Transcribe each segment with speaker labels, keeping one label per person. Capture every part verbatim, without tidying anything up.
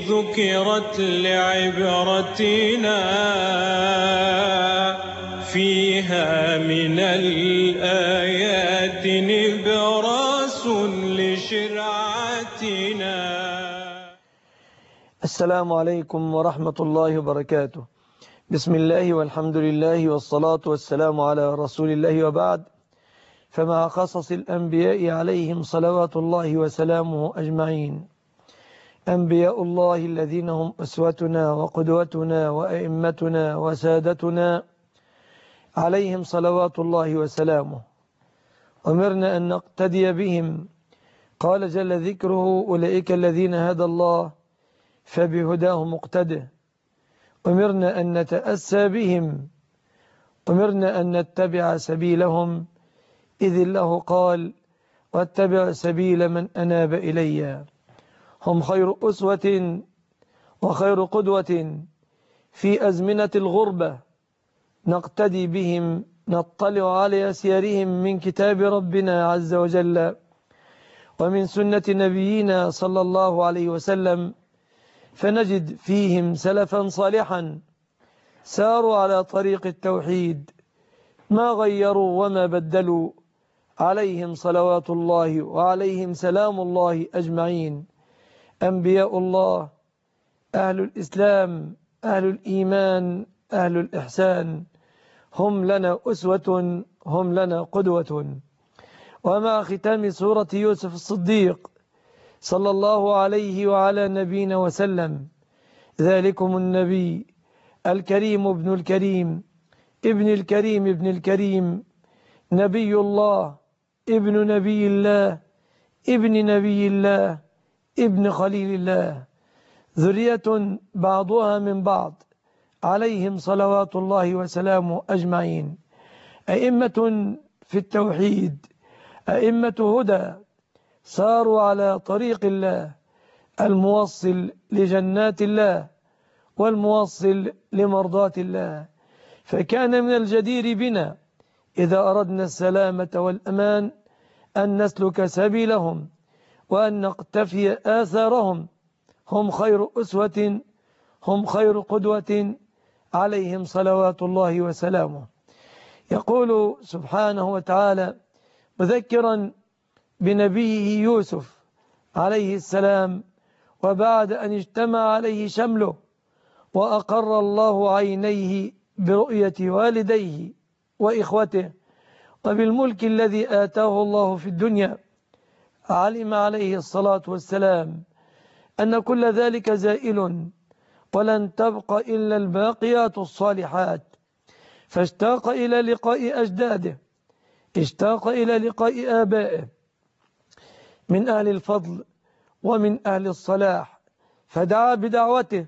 Speaker 1: ذكرت لعبرتنا فيها من الآيات نبراس لشرعتنا.
Speaker 2: السلام عليكم ورحمة الله وبركاته. بسم الله والحمد لله والصلاة والسلام على رسول الله، وبعد. فمع قصص الأنبياء عليهم صلوات الله وسلامه أجمعين، أنبياء الله الذين هم أسوتنا وقدوتنا وأئمتنا وسادتنا عليهم صلوات الله وسلامه، أمرنا أن نقتدي بهم. قال جل ذكره: أولئك الذين هدى الله فبهداه مقتده. أمرنا أن نتأسى بهم، أمرنا أن نتبع سبيلهم، إذ الله قال: واتبع سبيل من أناب إلي. هم خير أسوة وخير قدوة في أزمنة الغربة، نقتدي بهم، نطلع على سيرهم من كتاب ربنا عز وجل ومن سنة نبينا صلى الله عليه وسلم، فنجد فيهم سلفا صالحا ساروا على طريق التوحيد، ما غيروا وما بدلوا، عليهم صلوات الله وعليهم سلام الله أجمعين. أنبياء الله، أهل الإسلام، أهل الإيمان، أهل الإحسان، هم لنا أسوة، هم لنا قدوة. ومع ختام سورة يوسف الصديق صلى الله عليه وعلى نبينا وسلم، ذلكم النبي الكريم ابن الكريم ابن الكريم ابن الكريم، نبي الله ابن نبي الله ابن نبي الله ابن خليل الله، ذرية بعضها من بعض، عليهم صلوات الله وسلامه أجمعين. أئمة في التوحيد، أئمة هدى، ساروا على طريق الله الموصل لجنات الله والموصل لمرضات الله. فكان من الجدير بنا إذا أردنا السلامة والأمان أن نسلك سبيلهم وأن نقتفي آثارهم. هم خير أسوة، هم خير قدوة، عليهم صلوات الله وسلامه. يقول سبحانه وتعالى مذكرا بنبيه يوسف عليه السلام، وبعد أن اجتمع عليه شمله وأقر الله عينيه برؤية والديه وإخوته وبالملك الذي آتاه الله في الدنيا، علم عليه الصلاة والسلام أن كل ذلك زائل ولن تبق إلا الباقيات الصالحات، فاشتاق إلى لقاء أجداده، اشتاق إلى لقاء آبائه من أهل الفضل ومن أهل الصلاح، فدعا بدعوته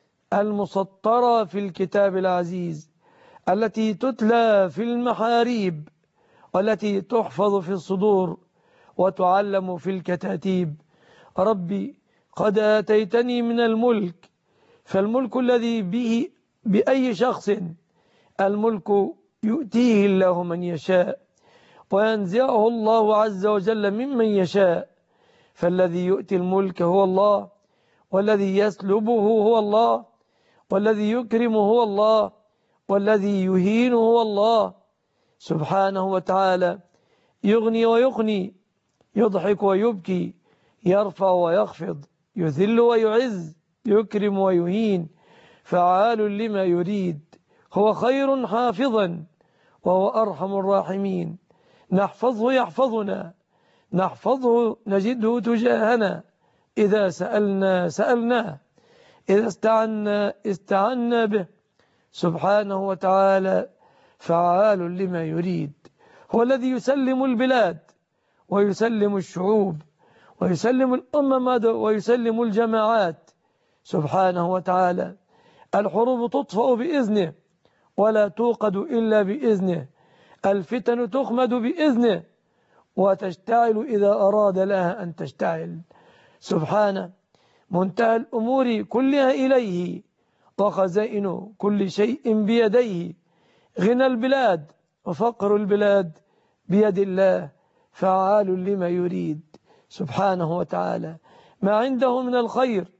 Speaker 2: المسطرة في الكتاب العزيز، التي تتلى في المحاريب والتي تحفظ في الصدور وتعلم في الكتاتيب: ربي قد آتيتني من الملك. فالملك الذي به بأي شخص، الملك يؤتيه الله من يشاء وينزعه الله عز وجل ممن يشاء، فالذي يؤتي الملك هو الله، والذي يسلبه هو الله، والذي يكرم هو الله، والذي يهين هو الله سبحانه وتعالى. يغني ويغني، يضحك ويبكي، يرفع ويخفض، يذل ويعز، يكرم ويهين، فعال لما يريد. هو خير حافظا وهو أرحم الراحمين. نحفظه يحفظنا، نحفظه نجده تجاهنا، إذا سألنا سألناه، إذا استعنا استعنا به سبحانه وتعالى، فعال لما يريد. هو الذي يسلم البلاد ويسلم الشعوب ويسلم الأمم ويسلم الجماعات سبحانه وتعالى. الحروب تطفأ بإذنه ولا توقد إلا بإذنه، الفتن تخمد بإذنه وتشتعل إذا أراد لها أن تشتعل سبحانه. منتهى الأمور كلها إليه، وخزائن كل شيء بيديه. غنى البلاد وفقر البلاد بيد الله، فعال لما يريد سبحانه وتعالى. ما عنده من الخير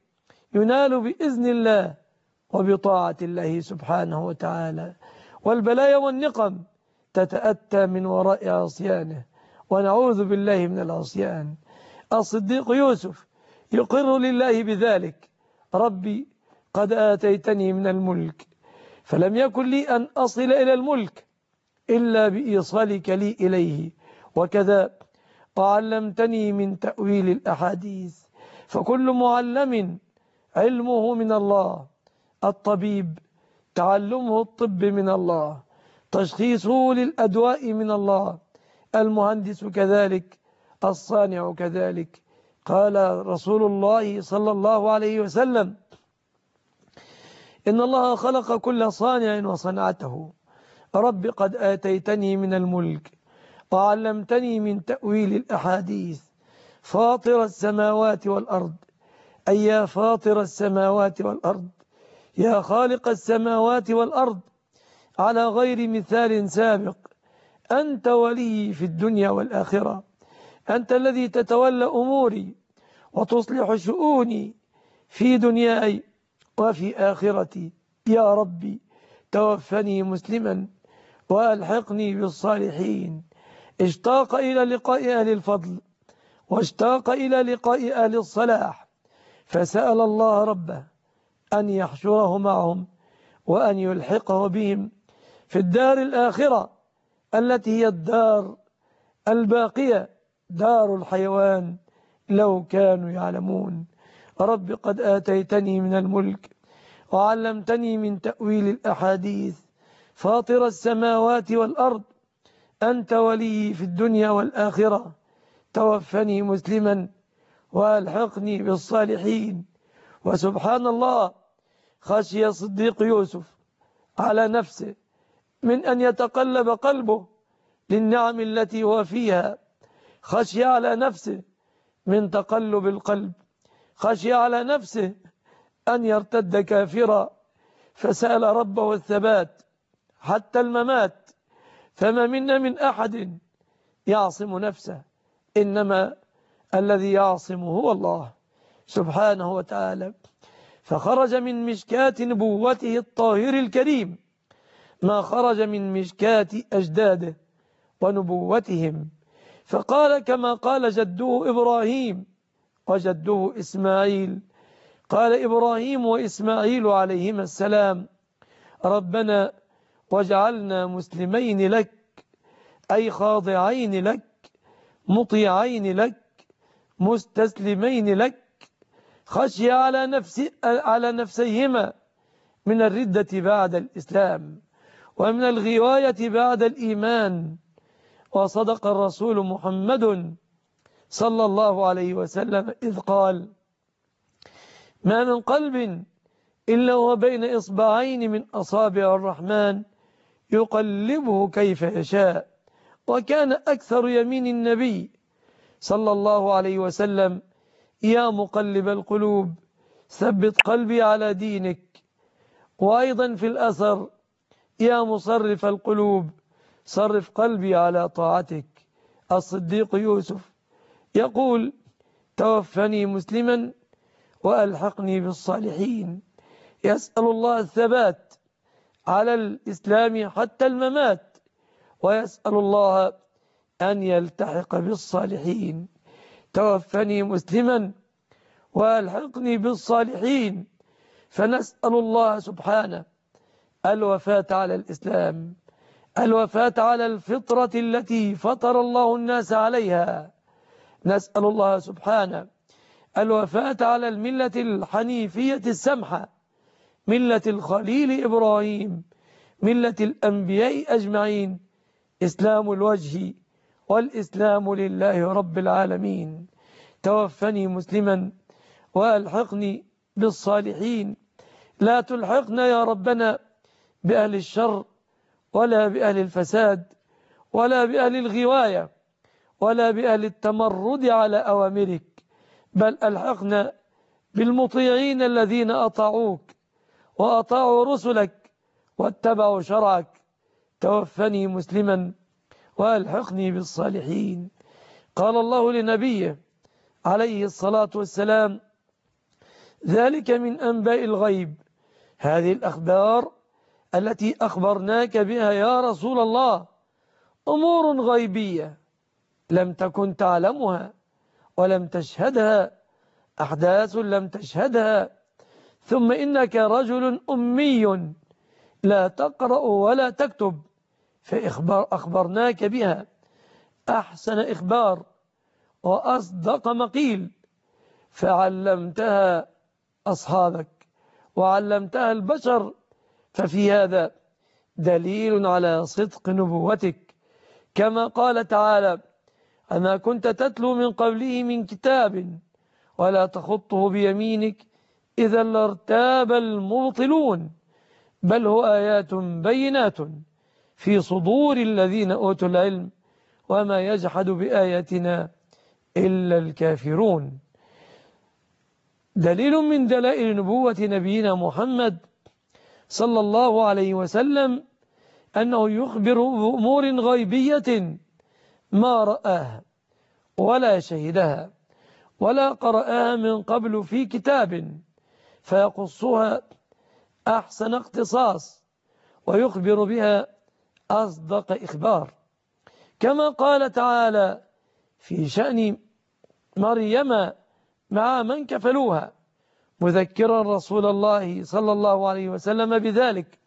Speaker 2: ينال بإذن الله وبطاعة الله سبحانه وتعالى، والبلايا والنقم تتأتى من وراء عصيانه، ونعوذ بالله من العصيان. الصديق يوسف يقر لله بذلك: ربي قد آتيتني من الملك، فلم يكن لي أن أصل إلى الملك إلا بإيصالك لي إليه، وكذا وعلمتني من تأويل الأحاديث. فكل معلم علمه من الله، الطبيب تعلمه الطب من الله، تشخيصه للأدواء من الله، المهندس كذلك، الصانع كذلك. قال رسول الله صلى الله عليه وسلم: إن الله خلق كل صانع وصنعته. رب قد آتيتني من الملك وعلمتني من تأويل الأحاديث، فاطر السماوات والأرض، أي يا فاطر السماوات والأرض، يا خالق السماوات والأرض، على غير مثال سابق، أنت ولي في الدنيا والآخرة، أنت الذي تتولى أموري وتصلح شؤوني في دنياي وفي آخرتي. يا ربي توفني مسلما وألحقني بالصالحين. اشتاق إلى لقاء أهل الفضل، واشتاق إلى لقاء أهل الصلاح، فسأل الله ربه أن يحشره معهم وأن يلحقه بهم في الدار الآخرة التي هي الدار الباقية، دار الحيوان، لو كانوا يعلمون. رب قد آتيتني من الملك وعلمتني من تأويل الأحاديث، فاطر السماوات والأرض، أنت ولي في الدنيا والآخرة، توفني مسلما وألحقني بالصالحين. وسبحان الله، خشي صديق يوسف على نفسه من أن يتقلب قلبه للنعم التي هو فيها، خشي على نفسه من تقلب القلب، خشي على نفسه أن يرتد كافرا، فسأل ربه الثبات حتى الممات. فما منا من أحد يعصم نفسه، إنما الذي يعصم هو الله سبحانه وتعالى. فخرج من مشكات نبوته الطاهر الكريم ما خرج من مشكات أجداده ونبوتهم، فقال كما قال جده إبراهيم وجده إسماعيل. قال إبراهيم وإسماعيل عليهما السلام: ربنا واجعلنا مسلمين لك، أي خاضعين لك، مطيعين لك، مستسلمين لك. خشي على نفس على نفسيهما من الردة بعد الإسلام ومن الغواية بعد الإيمان. وصدق الرسول محمد صلى الله عليه وسلم إذ قال: ما من قلب إلا هو بين إصبعين من أصابع الرحمن يقلبه كيف يشاء. وكان أكثر يمين النبي صلى الله عليه وسلم: يا مقلب القلوب ثبت قلبي على دينك. وأيضا في الأثر: يا مصرف القلوب صرف قلبي على طاعتك. الصديق يوسف يقول: توفني مسلما وألحقني بالصالحين. يسأل الله الثبات على الإسلام حتى الممات، ويسأل الله أن يلتحق بالصالحين. توفني مسلما وألحقني بالصالحين. فنسأل الله سبحانه الوفاة على الإسلام، الوفاة على الفطرة التي فطر الله الناس عليها. نسأل الله سبحانه الوفاة على الملة الحنيفية السمحة، ملة الخليل إبراهيم، ملة الأنبياء أجمعين، إسلام الوجه والإسلام لله رب العالمين. توفني مسلما وألحقني بالصالحين. لا تلحقنا يا ربنا بأهل الشر ولا بأهل الفساد ولا بأهل الغواية ولا بأهل التمرد على أوامرك، بل ألحقنا بالمطيعين الذين أطاعوك وأطاعوا رسلك واتبعوا شرعك. توفني مسلما وألحقني بالصالحين. قال الله لنبيه عليه الصلاة والسلام: ذلك من أنباء الغيب، هذه الأخبار التي أخبرناك بها يا رسول الله أمور غيبية لم تكن تعلمها ولم تشهدها، أحداث لم تشهدها. ثم إنك رجل أمي لا تقرأ ولا تكتب، فإخبار أخبرناك بها أحسن إخبار وأصدق مقيل، فعلمتها أصحابك وعلمتها البشر، ففي هذا دليل على صدق نبوتك. كما قال تعالى: أما كنت تتلو من قبله من كتاب ولا تخطه بيمينك إذا لارتاب المبطلون، بل هو آيات بينات في صدور الذين أوتوا العلم وما يجحد بآياتنا إلا الكافرون. دليل من دلائل نبوة نبينا محمد صلى الله عليه وسلم أنه يخبر بأمور غيبية ما رآها ولا شهدها ولا قرأها من قبل في كتاب، فيقصها أحسن اقتصاص ويخبر بها أصدق إخبار. كما قال تعالى في شأن مريم مع من كفلوها، مذكرا رسول الله صلى الله عليه وسلم بذلك: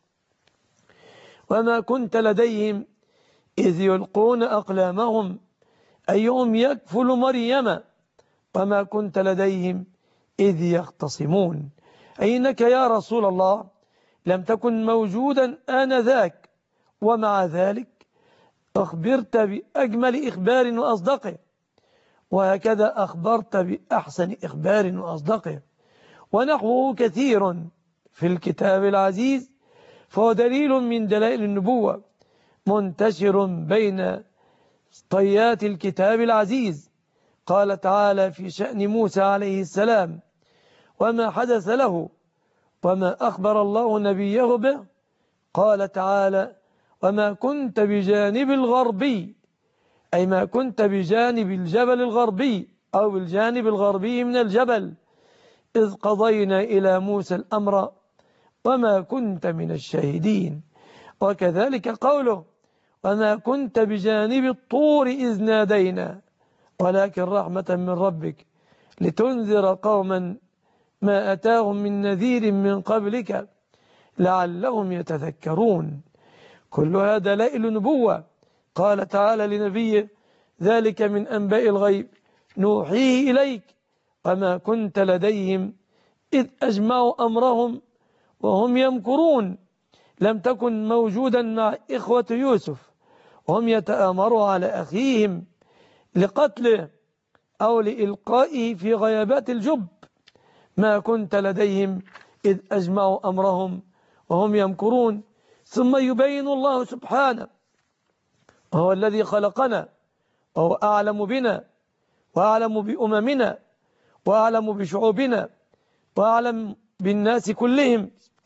Speaker 2: وما كنت لديهم إذ يلقون أقلامهم أيهم يكفل مريم وما كنت لديهم إذ يختصمون، أي إنك يا رسول الله لم تكن موجودا آنذاك، ومع ذلك أخبرت بأجمل إخبار وأصدقه، وهكذا أخبرت بأحسن إخبار وأصدقه، ونحوه كثير في الكتاب العزيز، فهو دليل من دلائل النبوة منتشر بين طيات الكتاب العزيز. قال تعالى في شأن موسى عليه السلام: وما حدث له وما أخبر الله نبيه به، قال تعالى: وما كنت بجانب الغربي، أي ما كنت بجانب الجبل الغربي أو الجانب الغربي من الجبل إذ قضينا إلى موسى الأمر وما كنت من الشاهدين. وكذلك قوله: وما كنت بجانب الطور إذ نادينا ولكن رحمة من ربك لتنذر قوما ما أتاهم من نذير من قبلك لعلهم يتذكرون. كلها دلائل نبوة. قال تعالى لنبيه: ذلك من أنباء الغيب نوحيه إليك وما كنت لديهم إذ أجمعوا أمرهم وهم يمكرون. لم تكن موجودا مع إخوة يوسف وهم يتآمروا على أخيهم لقتله أو لإلقائه في غيابات الجب. ما كنت لديهم إذ أجمعوا أمرهم وهم يمكرون. ثم يبين الله سبحانه، وهو الذي خلقنا وهو أعلم بنا وأعلم بأممنا وأعلم بشعوبنا وأعلم بالناس كلهم.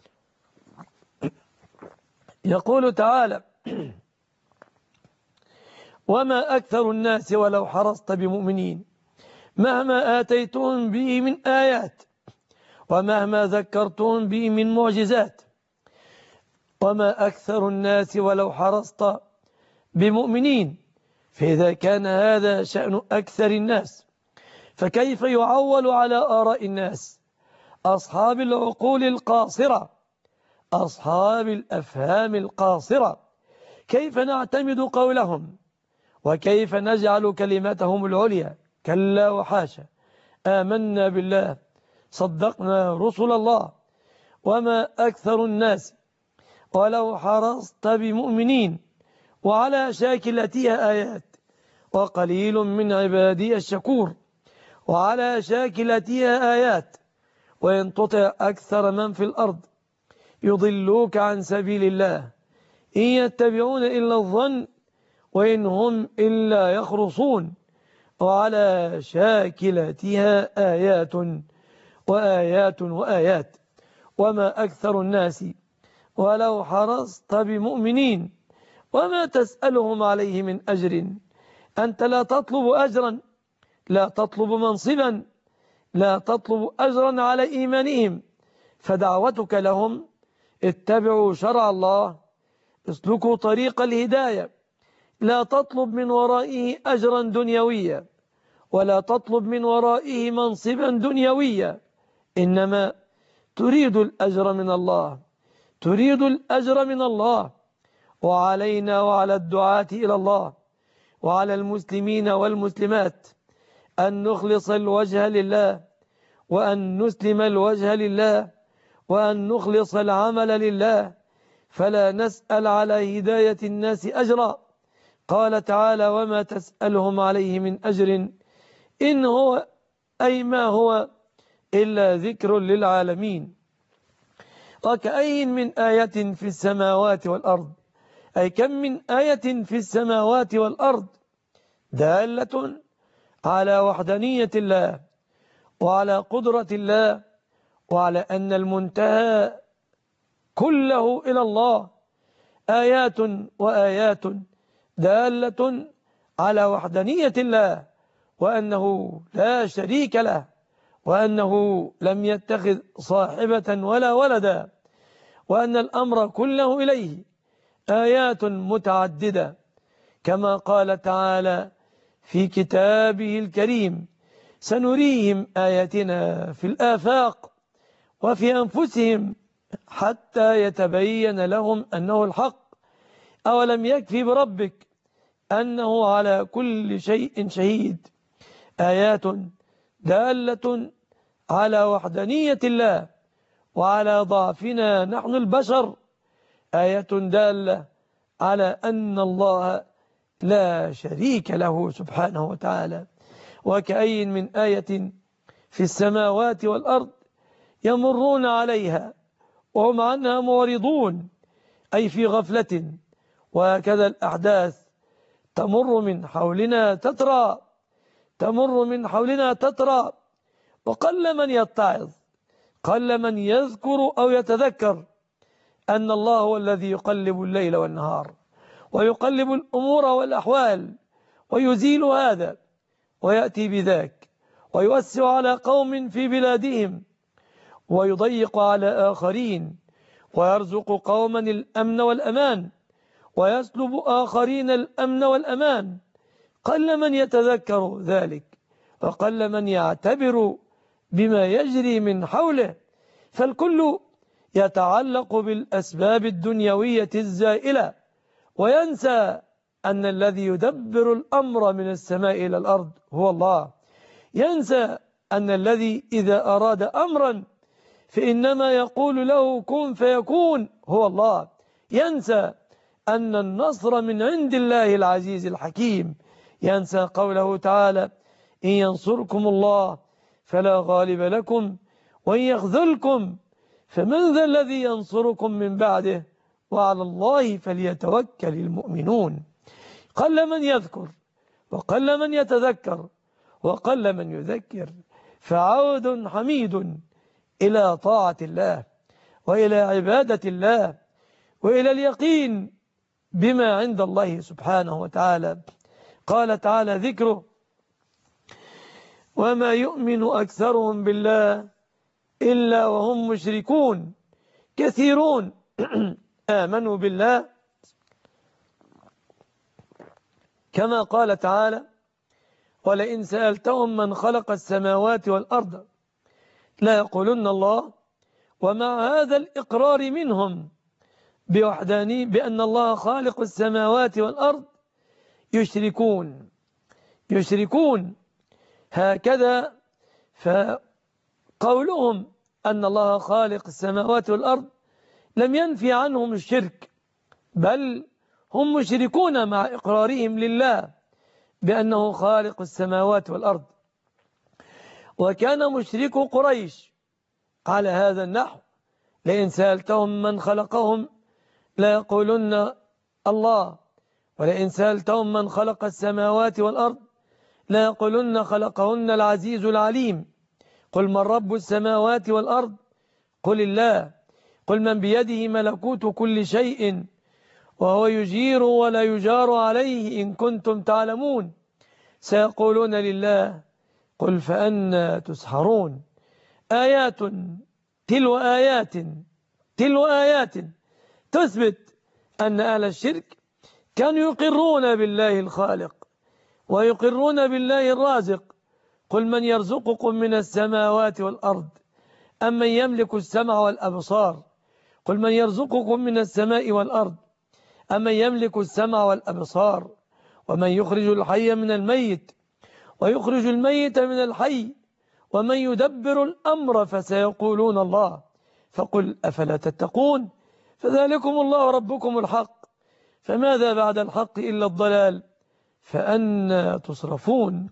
Speaker 2: يقول تعالى: وما أكثر الناس ولو حرصت بمؤمنين مهما آتيتهم به من آيات ومهما ذكرتهم به من معجزات. وما أكثر الناس ولو حرصت بمؤمنين، فإذا كان هذا شأن أكثر الناس فكيف يعول على آراء الناس أصحاب العقول القاصرة أصحاب الأفهام القاصرة؟ كيف نعتمد قولهم وكيف نجعل كلمتهم العليا؟ كلا وحاشا، آمنا بالله صدقنا رسل الله. وما أكثر الناس ولو حرصت بمؤمنين، وعلى شاكلتها آيات وقليل من عبادي الشكور. وعلى شاكلتها آيات، وإن تطع أكثر من في الأرض يضلوك عن سبيل الله إن يتبعون إلا الظن وإن هم إلا يخرصون. وعلى شاكلتها آيات وآيات وآيات. وما أكثر الناس ولو حرصت بمؤمنين وما تسألهم عليه من أجر. أنت لا تطلب أجرا، لا تطلب منصبا، لا تطلب أجرا على إيمانهم، فدعوتك لهم اتبعوا شرع الله، اسلكوا طريق الهداية، لا تطلب من ورائه أجرا دنيويا، ولا تطلب من ورائه منصبا دنيويا، إنما تريد الأجر من الله، تريد الأجر من الله. وعلينا وعلى الدعاة إلى الله وعلى المسلمين والمسلمات أن نخلص الوجه لله، وأن نسلم الوجه لله، وأن نخلص العمل لله، فلا نسأل على هداية الناس أجرا. قال تعالى: وما تسألهم عليه من أجر إن هو أي ما هو إلا ذكر للعالمين. وكأي من آية في السماوات والأرض، أي كم من آية في السماوات والأرض دالة على وحدانية الله وعلى قدرة الله وعلى أن المنتهى كله إلى الله، آيات وآيات دالة على وحدانية الله وأنه لا شريك له، وأنه لم يتخذ صاحبة ولا ولدا، وأن الأمر كله إليه، آيات متعددة، كما قال تعالى في كتابه الكريم: سنريهم آياتنا في الآفاق وفي أنفسهم حتى يتبين لهم أنه الحق، أولم يكفي بربك أنه على كل شيء شهيد. آيات دالة على وحدانية الله وعلى ضعفنا نحن البشر، آية دالة على أن الله لا شريك له سبحانه وتعالى. وكأي من آية في السماوات والأرض يمرون عليها وهم عنها معرضون، أي في غفلة، وهكذا الأحداث تمر من حولنا تترى، تمر من حولنا تترى، وقل من يتعظ، قل من يذكر أو يتذكر أن الله هو الذي يقلب الليل والنهار ويقلب الأمور والأحوال، ويزيل هذا ويأتي بذاك، ويوسع على قوم في بلادهم ويضيق على آخرين، ويرزق قوما الأمن والأمان ويسلب آخرين الأمن والأمان. قل من يتذكر ذلك، وقل من يعتبر بما يجري من حوله، فالكل يتعلق بالأسباب الدنيوية الزائلة، وينسى أن الذي يدبر الأمر من السماء إلى الأرض هو الله، ينسى أن الذي إذا أراد أمرا فإنما يقول له كن فيكون هو الله، ينسى أن النصر من عند الله العزيز الحكيم، ينسى قوله تعالى: إن ينصركم الله فلا غالب لكم وإن يخذلكم فمن ذا الذي ينصركم من بعده وعلى الله فليتوكل المؤمنون. قل من يذكر وقل من يتذكر وقل من يذكر، فعود حميد إلى طاعة الله وإلى عبادة الله وإلى اليقين بما عند الله سبحانه وتعالى. قال تعالى ذكره: وما يؤمن أكثرهم بالله إلا وهم مشركون، كثيرون آمنوا بالله، كما قال تعالى: ولئن سألتهم من خلق السماوات والأرض لا يقولن الله. ومع هذا الإقرار منهم بوحداني بأن الله خالق السماوات والأرض يشركون يشركون هكذا، فقولهم أن الله خالق السماوات والأرض لم ينفي عنهم الشرك، بل هم مشركون مع إقرارهم لله بأنه خالق السماوات والأرض. وكان مشركو قريش على هذا النحو: لئن سألتهم من خلقهم لا يقولن الله، ولئن سألتهم من خلق السماوات والأرض لا يقولن خلقهن العزيز العليم. قل من رب السماوات والأرض قل الله، قل من بيده ملكوت كل شيء وهو يجير ولا يجار عليه إن كنتم تعلمون. سيقولون لله قل فأنى تسحرون آيات تلو آيات تلو آيات تثبت أن أهل الشرك كانوا يقرون بالله الخالق ويقرون بالله الرازق. قل من يرزقكم من السماوات والأرض أم من يملك السمع والأبصار قل من يرزقكم من السماء والأرض أم من يملك السمع والأبصار ومن يخرج الحي من الميت ويخرج الميت من الحي ومن يدبر الأمر فسيقولون الله فقل أفلا تتقون فذلكم الله ربكم الحق فماذا بعد الحق إلا الضلال فأنى تصرفون.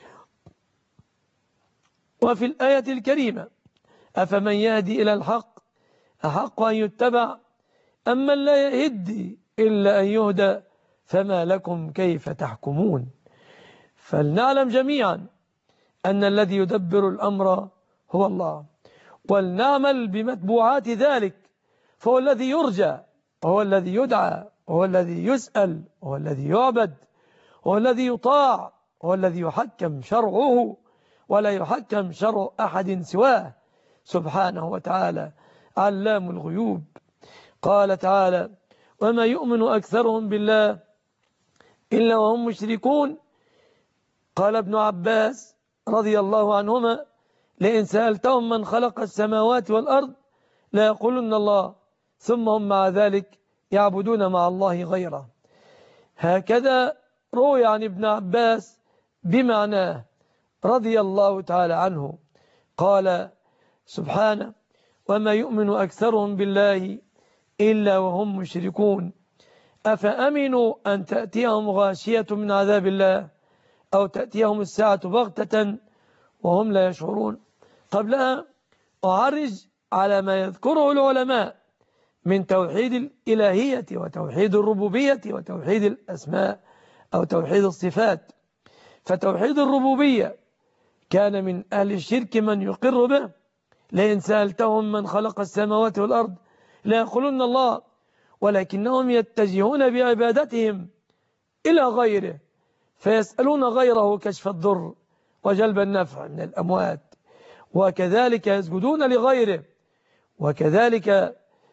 Speaker 2: وفي الآية الكريمة أفمن يهدي إلى الحق أحق أن يتبع أم من لا يهدي إلا أن يهدى فما لكم كيف تحكمون. فلنعلم جميعا أن الذي يدبر الأمر هو الله، ولنعمل بمتبوعات ذلك، فهو الذي يرجى وهو الذي يدعى وهو الذي يسأل وهو الذي يعبد وهو الذي يطاع وهو الذي يحكم شرعه ولا يحكم شرع أحد سواه سبحانه وتعالى علام الغيوب. قال تعالى وما يؤمن أكثرهم بالله إلا وهم مشركون. قال ابن عباس رضي الله عنهما لئن سألتهم من خلق السماوات والأرض لا يقولون الله ثم هم مع ذلك يعبدون مع الله غيره. هكذا روي عن ابن عباس بمعناه رضي الله تعالى عنه. قال سبحانه وما يؤمن أكثرهم بالله إلا وهم مشركون أفأمنوا أن تأتيهم غاشية من عذاب الله أو تأتيهم الساعة بغتة وهم لا يشعرون. قبلها أعرج على ما يذكره العلماء من توحيد الإلهية وتوحيد الربوبية وتوحيد الأسماء أو توحيد الصفات. فتوحيد الربوبية كان من أهل الشرك من يقر به لئن سألتهم من خلق السماوات والأرض لا يقولون الله، ولكنهم يتجهون بعبادتهم إلى غيره فيسألون غيره كشف الضر وجلب النفع من الأموات، وكذلك يسجدون لغيره، وكذلك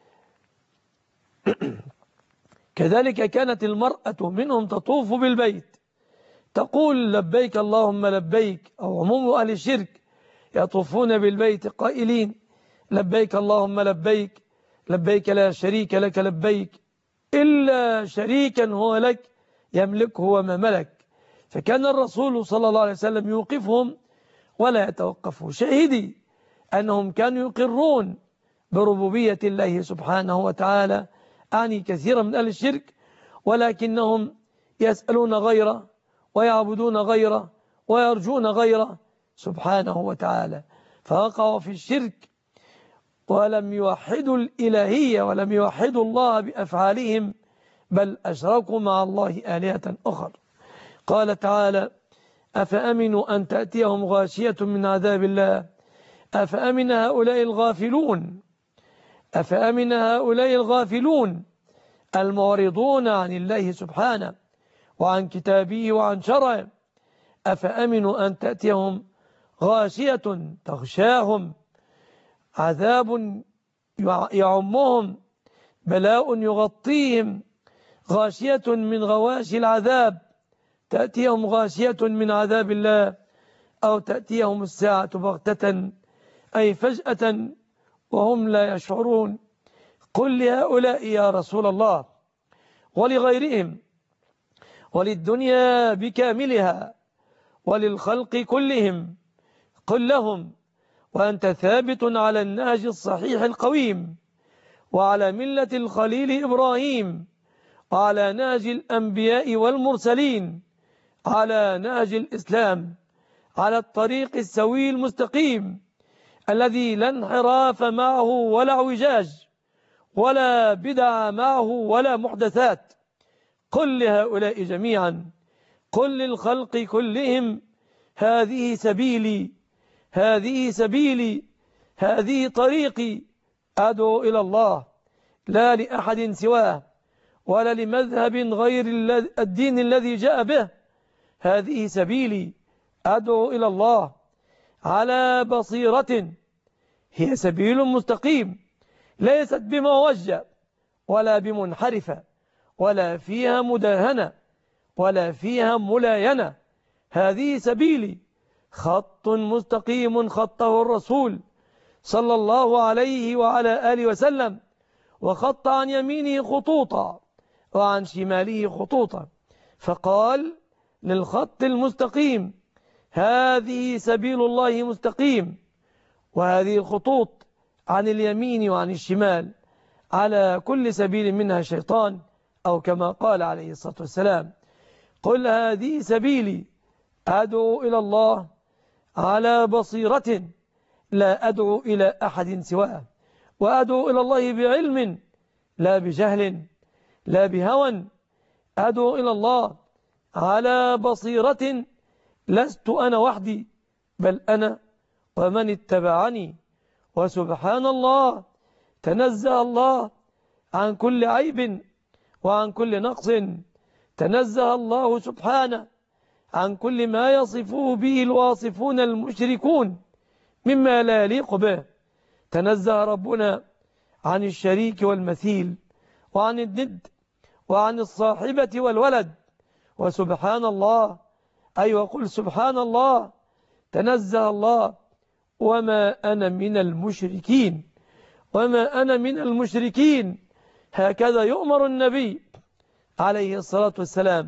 Speaker 2: كذلك كانت المرأة منهم تطوف بالبيت تقول لبيك اللهم لبيك، أو عموم أهل الشرك يطوفون بالبيت قائلين لبيك اللهم لبيك لبيك لا شريك لك لبيك إلا شريكا هو لك يملكه وما ملك. فكان الرسول صلى الله عليه وسلم يوقفهم ولا يتوقفوا شاهدي أنهم كانوا يقرون بربوبية الله سبحانه وتعالى، أعني كثيرا من أهل الشرك، ولكنهم يسألون غيره ويعبدون غيره ويرجون غيره سبحانه وتعالى، فوقعوا في الشرك ولم يوحدوا الإلهية ولم يوحدوا الله بأفعالهم بل أشركوا مع الله آلهة أخرى. قال تعالى أفأمنوا أن تأتيهم غاشية من عذاب الله أفأمن هؤلاء الغافلون أفأمن هؤلاء الغافلون المعرضون عن الله سبحانه وعن كتابه وعن شرعه أفأمنوا أن تأتيهم غاشية تغشاهم عذاب يعمهم بلاء يغطيهم غاشية من غواشي العذاب تأتيهم غاشية من عذاب الله أو تأتيهم الساعة بغتة أي فجأة وهم لا يشعرون. قل لهؤلاء يا رسول الله ولغيرهم وللدنيا بكاملها وللخلق كلهم قل لهم وأنت ثابت على النهج الصحيح القويم وعلى ملة الخليل إبراهيم وعلى نهج الأنبياء والمرسلين على نهج الإسلام على الطريق السوي المستقيم الذي لا انحراف معه ولا اعوجاج ولا بدع معه ولا محدثات. قل لهؤلاء جميعا قل للخلق كلهم هذه سبيلي هذه سبيلي هذه طريقي أدعو إلى الله لا لأحد سواه ولا لمذهب غير الدين الذي جاء به، هذه سبيلي أدعو إلى الله على بصيرة، هي سبيل مستقيم ليست بموجة ولا بمنحرفة ولا فيها مداهنة ولا فيها ملاينة. هذه سبيلي، خط مستقيم خطه الرسول صلى الله عليه وعلى آله وسلم، وخط عن يمينه خطوطا وعن شماله خطوطا، فقال للخط المستقيم هذه سبيل الله مستقيم، وهذه الخطوط عن اليمين وعن الشمال على كل سبيل منها شيطان، أو كما قال عليه الصلاة والسلام قل هذه سبيلي أدعو إلى الله على بصيرة لا أدعو إلى أحد سواه، وأدعو إلى الله بعلم لا بجهل لا بهوى، أدعو إلى الله على بصيرة لست أنا وحدي بل أنا ومن اتبعني. وسبحان الله، تنزه الله عن كل عيب وعن كل نقص، تنزه الله سبحانه عن كل ما يصفه به الواصفون المشركون مما لا يليق به. تنزه ربنا عن الشريك والمثيل وعن الند وعن الصاحبة والولد. وسبحان الله، أي وقل سبحان الله، تنزه الله وما أنا من المشركين، وما أنا من المشركين. هكذا يؤمر النبي عليه الصلاة والسلام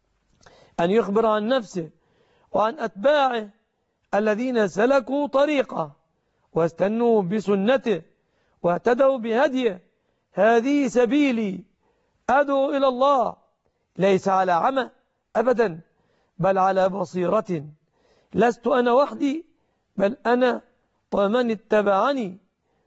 Speaker 2: أن يخبر عن نفسه وعن أتباعه الذين سلكوا طريقه واستنوا بسنته واهتدوا بهديه. هذه سبيلي أدعو إلى الله، ليس على عمى أبدا بل على بصيرة، لست أنا وحدي بل أنا ومن اتبعني.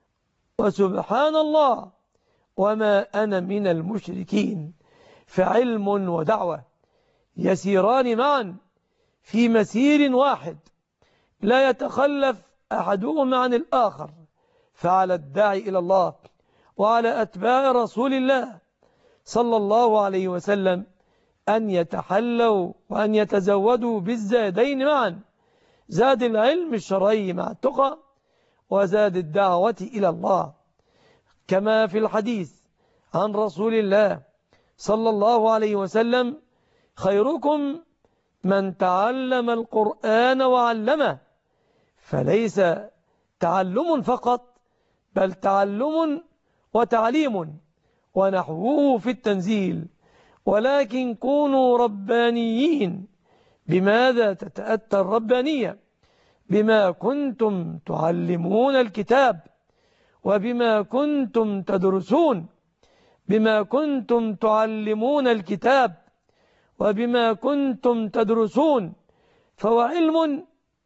Speaker 2: وسبحان الله وما أنا من المشركين. فعلم ودعوة يسيران معا في مسير واحد لا يتخلف أحدهما عن الآخر. فعلى الداعي إلى الله وعلى أتباع رسول الله صلى الله عليه وسلم أن يتحلوا وأن يتزودوا بالزادين معا، زاد العلم الشرعي مع التقى وزاد الدعوة إلى الله، كما في الحديث عن رسول الله صلى الله عليه وسلم خيركم من تعلم القرآن وعلمه. فليس تعلم فقط بل تعلم وتعليم ونحوه في التنزيل، ولكن كونوا ربانيين. بماذا تتأتى الربانية؟ بما كنتم تعلمون الكتاب، وبما كنتم تدرسون. بما كنتم تعلمون الكتاب وبما كنتم تدرسون، فهو علم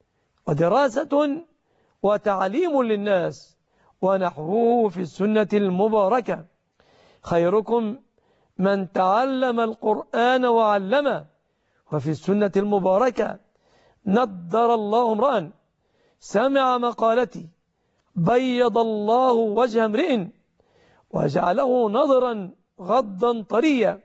Speaker 2: ودراسة وتعليم للناس، ونحوه في السنة المباركة خيركم من تعلم القرآن وعلمه. وفي السنة المباركة نضر الله امرأ سمع مقالتي بيض الله وجه امرئ وجعله نظرا غضا طريا.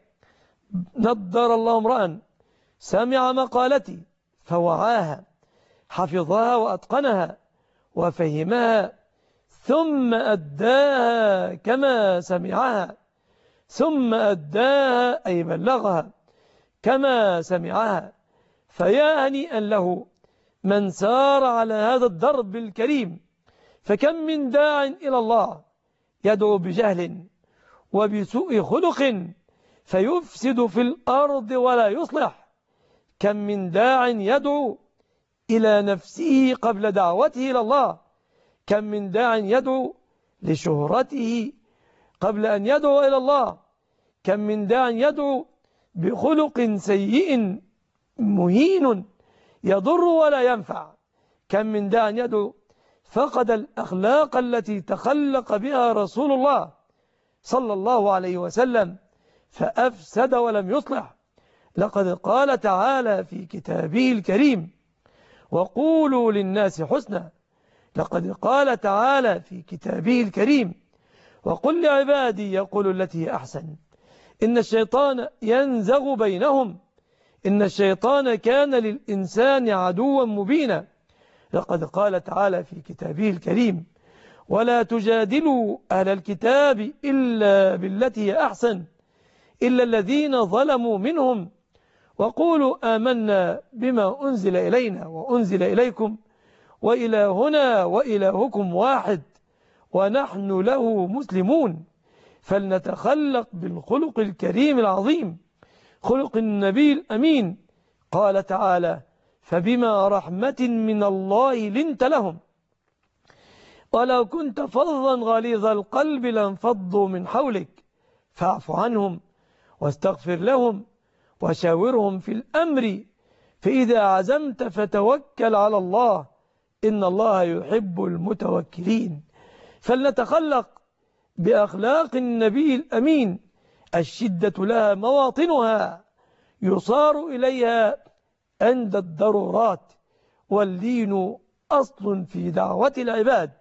Speaker 2: نضر الله امرأ سمع مقالتي فوعاها حفظها وأتقنها وفهمها ثم أداها كما سمعها، ثم أداها أي بلغها كما سمعها. فيا هنيئا له من سار على هذا الدرب الكريم. فكم من داع إلى الله يدعو بجهل وبسوء خلق فيفسد في الأرض ولا يصلح. كم من داع يدعو إلى نفسه قبل دعوته إلى الله. كم من داع يدعو لشهرته قبل أن يدعو إلى الله. كم من داع يدعو بخلق سيء مهين يضر ولا ينفع. كم من داع يدعو فقد الأخلاق التي تخلق بها رسول الله صلى الله عليه وسلم فأفسد ولم يصلح. لقد قال تعالى في كتابه الكريم وقولوا للناس حسنا. لقد قال تعالى في كتابه الكريم وقل لعبادي يقولوا التي هي أحسن إن الشيطان ينزغ بينهم إن الشيطان كان للإنسان عدوا مبينا. لقد قال تعالى في كتابه الكريم: ولا تجادلوا أهل الكتاب إلا بالتي هي أحسن إلا الذين ظلموا منهم وقولوا آمنا بما أنزل إلينا وأنزل إليكم وإلهنا وإلهكم واحد ونحن له مسلمون. فلنتخلق بالخلق الكريم العظيم، خلق النبي الأمين. قال تعالى: فبما رحمة من الله لنت لهم ولو كنت فظا غليظ القلب لانفضوا من حولك فاعف عنهم واستغفر لهم وشاورهم في الأمر فإذا عزمت فتوكل على الله إن الله يحب المتوكلين. فلنتخلق بأخلاق النبي الأمين، الشدة لها مواطنها يصار إليها عند الضرورات، واللين أصل في دعوة العباد،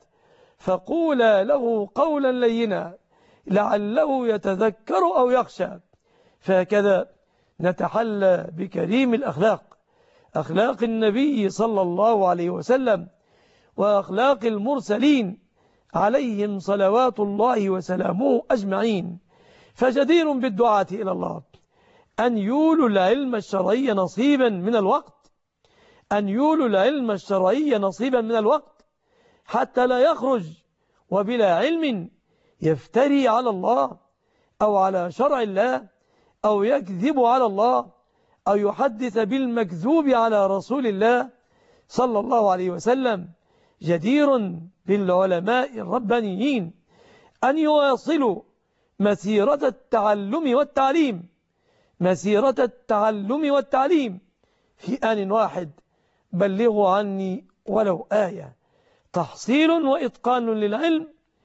Speaker 2: فقولا له قولا لينا لعله يتذكر أو يخشى. فهكذا نتحلى بكريم الأخلاق، أخلاق النبي صلى الله عليه وسلم وأخلاق المرسلين عليهم صلوات الله وسلامه أجمعين. فجدير بالدعاة إلى الله أن يولوا العلم الشرعي نصيبا من الوقت، أن يولوا العلم الشرعي نصيبا من الوقت حتى لا يخرج وبلا علم يفتري على الله أو على شرع الله أو يكذب على الله أو يحدث بالمكذوب على رسول الله صلى الله عليه وسلم. جدير بالعلماء الربانيين أن يواصلوا مسيرة التعلم والتعليم مسيرة التعلم والتعليم في آن واحد. بلغوا عني ولو آية، تحصيل وإتقان للعلم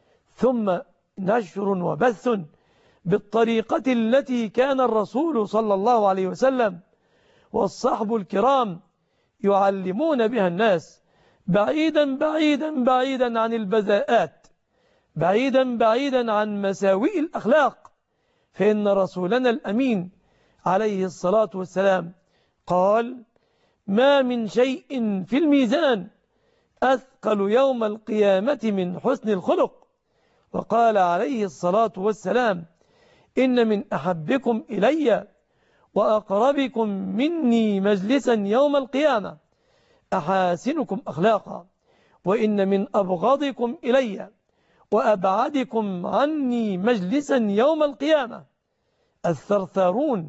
Speaker 2: ثم نشر وبث بالطريقة التي كان الرسول صلى الله عليه وسلم والصحب الكرام يعلمون بها الناس، بعيدا بعيدا بعيدا عن البذاءات، بعيدا بعيدا عن مساوئ الأخلاق. فإن رسولنا الأمين عليه الصلاة والسلام قال: ما من شيء في الميزان أثقل يوم القيامة من حسن الخلق. وقال عليه الصلاة والسلام: إن من أحبكم إلي وأقربكم مني مجلسا يوم القيامة أحاسنكم أخلاقا، وإن من أبغضكم إلي وأبعدكم عني مجلسا يوم القيامة الثرثارون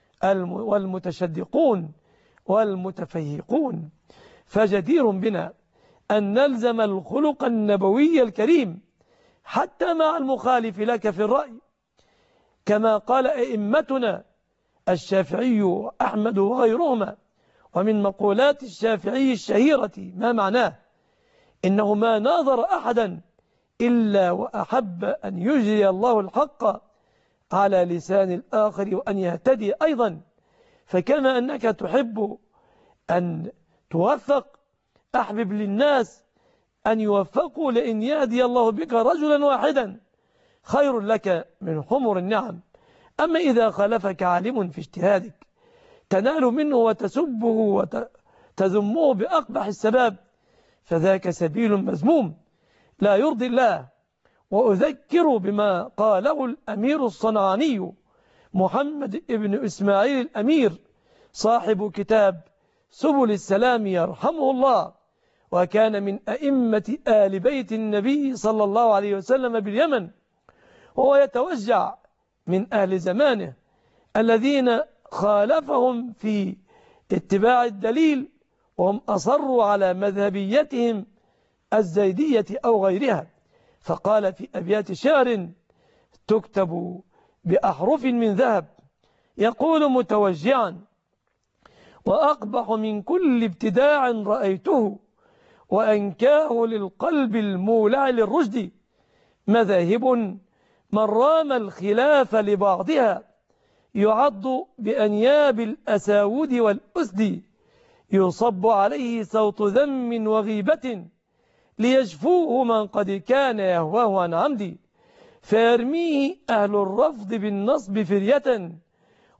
Speaker 2: والمتشدقون والمتفيهقون. فجدير بنا أن نلزم الخلق النبوي الكريم حتى مع المخالف لك في الرأي، كما قال أئمتنا الشافعي وأحمد وغيرهما. ومن مقولات الشافعي الشهيرة ما معناه: إنه ما ناظر أحدا إلا وأحب أن يجري الله الحق على لسان الآخر وأن يهتدي أيضا. فكما أنك تحب أن توفق، أحبب للناس أن يوفقوا، لأن يهدي الله بك رجلا واحدا خير لك من حمر النعم. أما إذا خالفك عالم في اجتهادك تنال منه وتسبه وتذمه بأقبح السباب، فذاك سبيل مذموم لا يرضي الله. وأذكر بما قاله الأمير الصنعاني محمد ابن إسماعيل الأمير صاحب كتاب سبل السلام يرحمه الله، وكان من أئمة آل بيت النبي صلى الله عليه وسلم باليمن، وهو يتوجع من أهل زمانه الذين خالفهم في اتباع الدليل وهم أصروا على مذهبيتهم الزيدية أو غيرها. فقال في أبيات شعر تكتب بأحرف من ذهب، يقول متوجعا: وأقبح من كل ابتداع رأيته وأنكاه للقلب المولع للرشد، مذاهب من رام الخلاف لبعضها يعض بأنياب الأساود والأسد، يصب عليه صوت ذم وغيبة ليجفوه من قد كان يهواه عن عمد، فيرميه أهل الرفض بالنصب فرية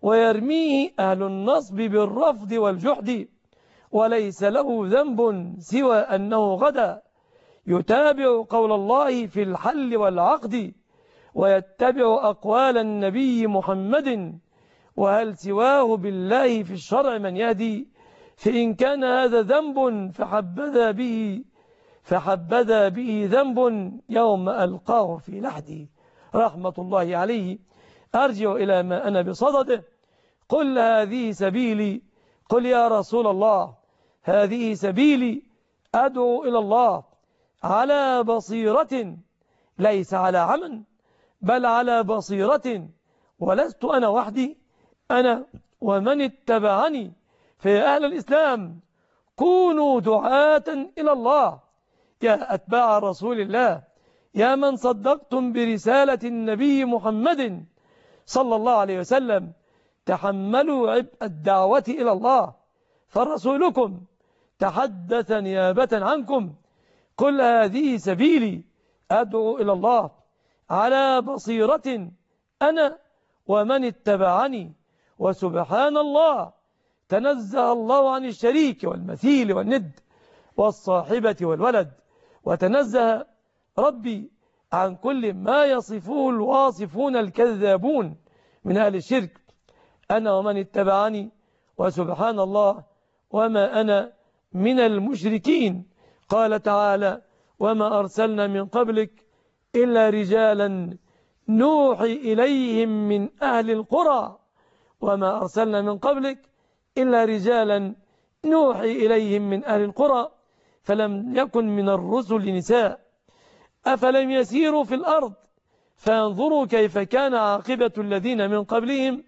Speaker 2: ويرميه أهل النصب بالرفض والجحد، وليس له ذنب سوى أنه غدا يتابع قول الله في الحل والعقد، ويتبع أقوال النبي محمد، وهل سواه بالله في الشرع من يهدي؟ فإن كان هذا ذنب فحبذا به فحبذا به ذنب يوم ألقاه في لحدي. رحمة الله عليه. أرجع إلى ما أنا بصدده. قل هذه سبيلي، قل يا رسول الله هذه سبيلي أدعو إلى الله على بصيرة، ليس على عمى بل على بصيرة، ولست أنا وحدي، أنا ومن اتبعني. فيا أهل الإسلام كونوا دعاة إلى الله، يا أتباع رسول الله، يا من صدقتم برسالة النبي محمد صلى الله عليه وسلم، تحملوا عبء الدعوة إلى الله، فرسولكم تحدث نيابة عنكم. قل هذه سبيلي أدعو إلى الله على بصيرة أنا ومن اتبعني. وسبحان الله، تنزه الله عن الشريك والمثيل والند والصاحبة والولد، وتنزه ربي عن كل ما يصفه الواصفون الكذابون من أهل الشرك. أنا ومن اتبعني، وسبحان الله وما أنا من المشركين. قال تعالى: وما أرسلنا من قبلك إلا رجالا نوحي إليهم من أهل القرى. وما أرسلنا من قبلك إلا رجالا نوحي إليهم من أهل القرى فلم يكن من الرسل نساء أفلم يسيروا في الأرض فينظروا كيف كان عاقبة الذين من قبلهم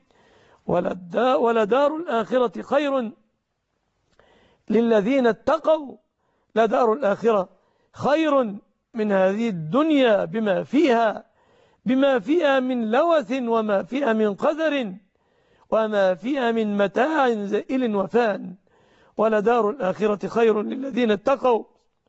Speaker 2: ولدار الآخرة خير للذين اتقوا، لدار الآخرة خير من هذه الدنيا بما فيها بما فيها من لوث وما فيها من قذر وما فيها من متاع زائل وفان، ولدار الآخرة خير للذين اتقوا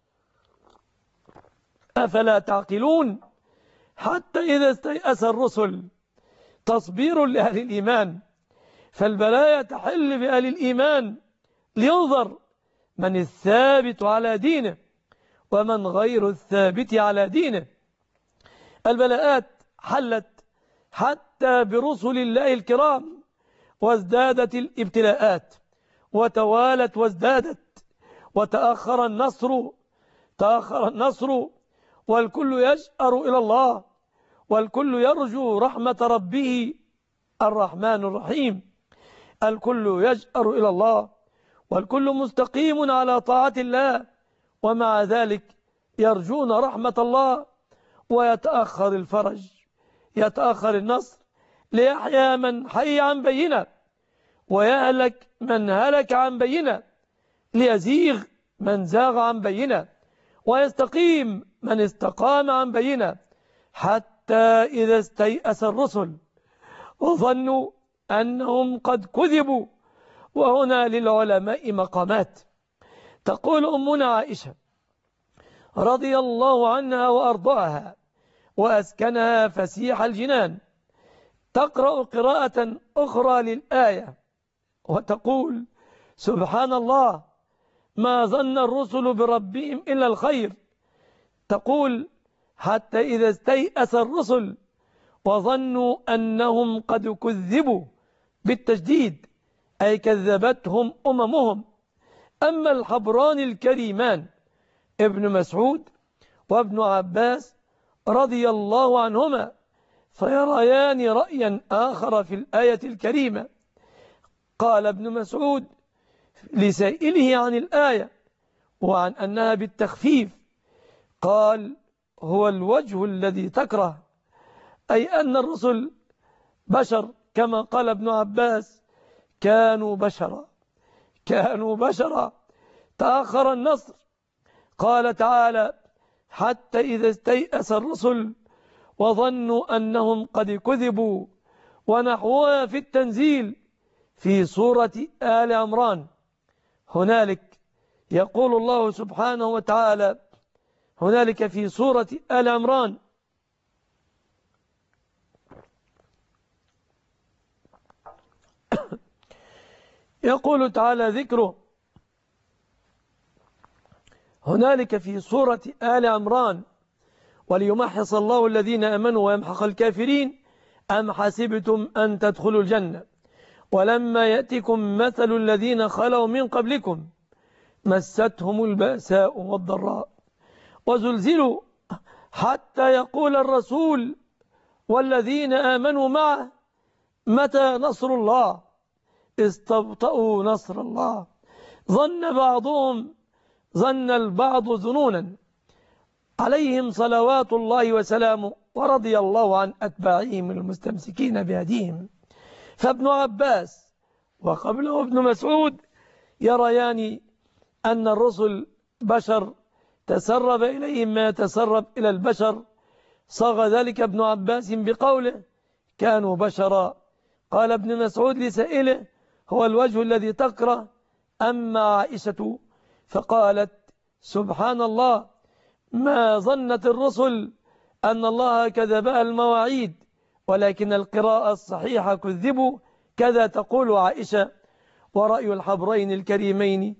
Speaker 2: أفلا تعقلون. حتى إذا استيأس الرسل تصبير لأهل الإيمان، فالبلايا تحل بأهل الإيمان لينظر من الثابت على دينه ومن غير الثابت على دينه. البلاءات حلت حتى برسل الله الكرام، وازدادت الابتلاءات وتوالت وازدادت، وتأخر النصر تأخر النصر والكل يجأر إلى الله، والكل يرجو رحمة ربه الرحمن الرحيم. الكل يجأر إلى الله والكل مستقيم على طاعة الله، ومع ذلك يرجون رحمة الله، ويتأخر الفرج، يتأخر النصر، ليحيى من حي عن بينة ويهلك من هلك عن بينة، ليزيغ من زاغ عن بينة ويستقيم من استقام عن بينة. حتى إذا استيأس الرسل وظنوا أنهم قد كذبوا. وهنا للعلماء مقامات. تقول أمنا عائشة رضي الله عنها وأرضاها وأسكنها فسيح الجنان، تقرأ قراءة أخرى للآية وتقول: سبحان الله، ما ظن الرسل بربهم إلا الخير. تقول: حتى إذا استيأس الرسل وظنوا أنهم قد كذبوا، بالتجديد، أي كذبتهم أممهم. أما الحبران الكريمان ابن مسعود وابن عباس رضي الله عنهما فيريان رأيا آخر في الآية الكريمة. قال ابن مسعود لسائله عن الآية وعن أنها بالتخفيف، قال: هو الوجه الذي تكره، أي أن الرسل بشر، كما قال ابن عباس: كانوا بشرا كانوا بشرا تأخر النصر. قال تعالى: حتى إذا استيأس الرسل وظنوا أنهم قد كذبوا، ونحوها في التنزيل في سورة آل عمران. هنالك يقول الله سبحانه وتعالى هنالك في سورة آل عمران: يقول تعالى ذكره هنالك في سورة آل عمران: وليمحص الله الذين آمنوا ويمحق الكافرين أم حسبتم أن تدخلوا الجنة ولما يأتكم مثل الذين خلوا من قبلكم مستهم البأساء والضراء وزلزلوا حتى يقول الرسول والذين آمنوا معه متى نصر الله استبطأوا نصر الله ظن بعضهم ظن البعض ظنونا عليهم صلوات الله وسلامه ورضي الله عن أتباعهم المستمسكين بهديهم. فابن عباس وقبله ابن مسعود يريان أن الرسل بشر تسرب إليهم ما تسرب إلى البشر. صاغ ذلك ابن عباس بقوله كانوا بشرا. قال ابن مسعود لسائله هو الوجه الذي تكره. أما عائشة فقالت سبحان الله ما ظنت الرسل أن الله كذبها المواعيد ولكن القراءة الصحيحة كذبوا. كذا تقول عائشة. ورأي الحبرين الكريمين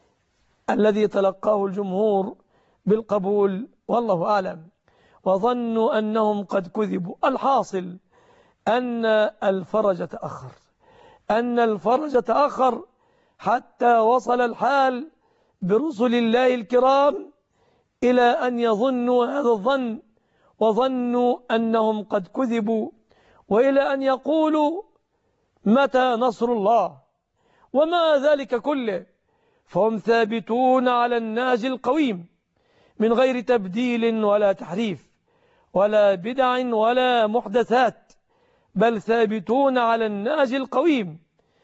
Speaker 2: الذي تلقاه الجمهور بالقبول والله أعلم. وظنوا أنهم قد كذبوا. الحاصل أن الفرج تأخر أن الفرج تأخر حتى وصل الحال برسل الله الكرام إلى أن يظنوا هذا الظن وظنوا أنهم قد كذبوا وإلى أن يقولوا متى نصر الله. وما ذلك كله فهم ثابتون على النهج القويم من غير تبديل ولا تحريف ولا بدع ولا محدثات بل ثابتون على النهج القويم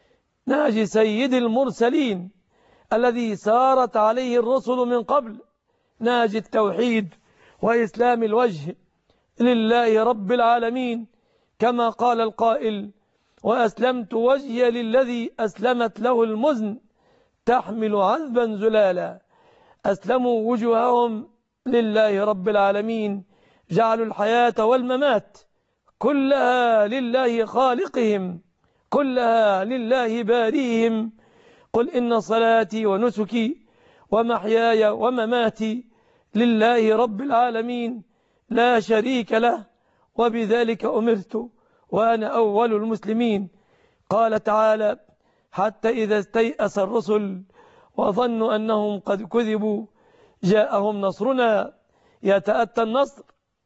Speaker 2: نهج سيد المرسلين الذي سارت عليه الرسل من قبل نهج التوحيد وإسلام الوجه لله رب العالمين كما قال القائل وأسلمت وجهي للذي أسلمت له المزن تحمل عذبا زلالا. أسلموا وجوههم لله رب العالمين جعلوا الحياة والممات كلها لله خالقهم كلها لله باريهم. قل إن صلاتي ونسكي ومحياي ومماتي لله رب العالمين لا شريك له وبذلك أمرت وأنا أول المسلمين. قال تعالى حتى إذا استيأس الرسل وظنوا أنهم قد كذبوا جاءهم نصرنا. يتأتى النصر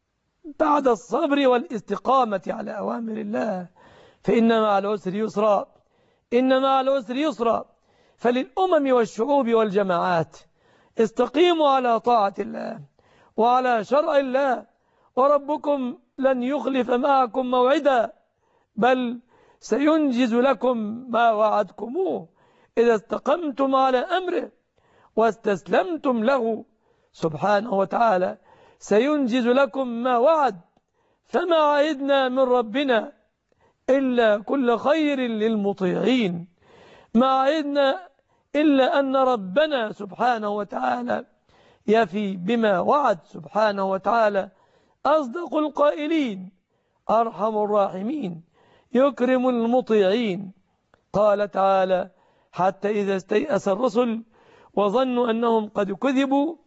Speaker 2: بعد الصبر والاستقامة على أوامر الله فإن مع العسر يسرا إن مع العسر يسرا. فللأمم والشعوب والجماعات استقيموا على طاعة الله وعلى شرع الله وربكم لن يخلف معكم موعدا بل سينجز لكم ما وعدكموه إذا استقمتم على أمره واستسلمتم له سبحانه وتعالى. سينجز لكم ما وعد فما عهدنا من ربنا إلا كل خير للمطيعين. ما عهدنا إلا أن ربنا سبحانه وتعالى يفي بما وعد سبحانه وتعالى أصدق القائلين أرحم الراحمين يكرم المطيعين. قال تعالى حتى إذا استيأس الرسل وظنوا أنهم قد كذبوا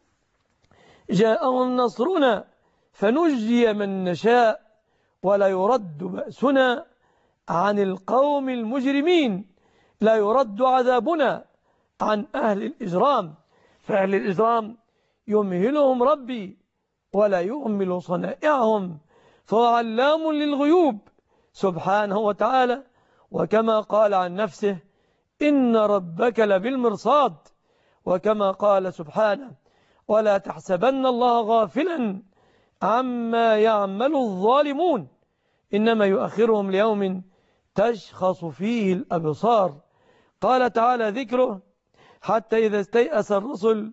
Speaker 2: جاءهم نصرنا فنجي من نشاء ولا يرد بأسنا عن القوم المجرمين. لا يرد عذابنا عن أهل الإجرام فأهل الإجرام يمهلهم ربي ولا يؤمل صنائعهم فهو علام للغيوب سبحانه وتعالى. وكما قال عن نفسه إن ربك لبالمرصاد وكما قال سبحانه ولا تحسبن الله غافلا عما يعمل الظالمون إنما يؤخرهم ليوم تشخص فيه الأبصار. قال تعالى ذكره حتى إذا استيأس الرسل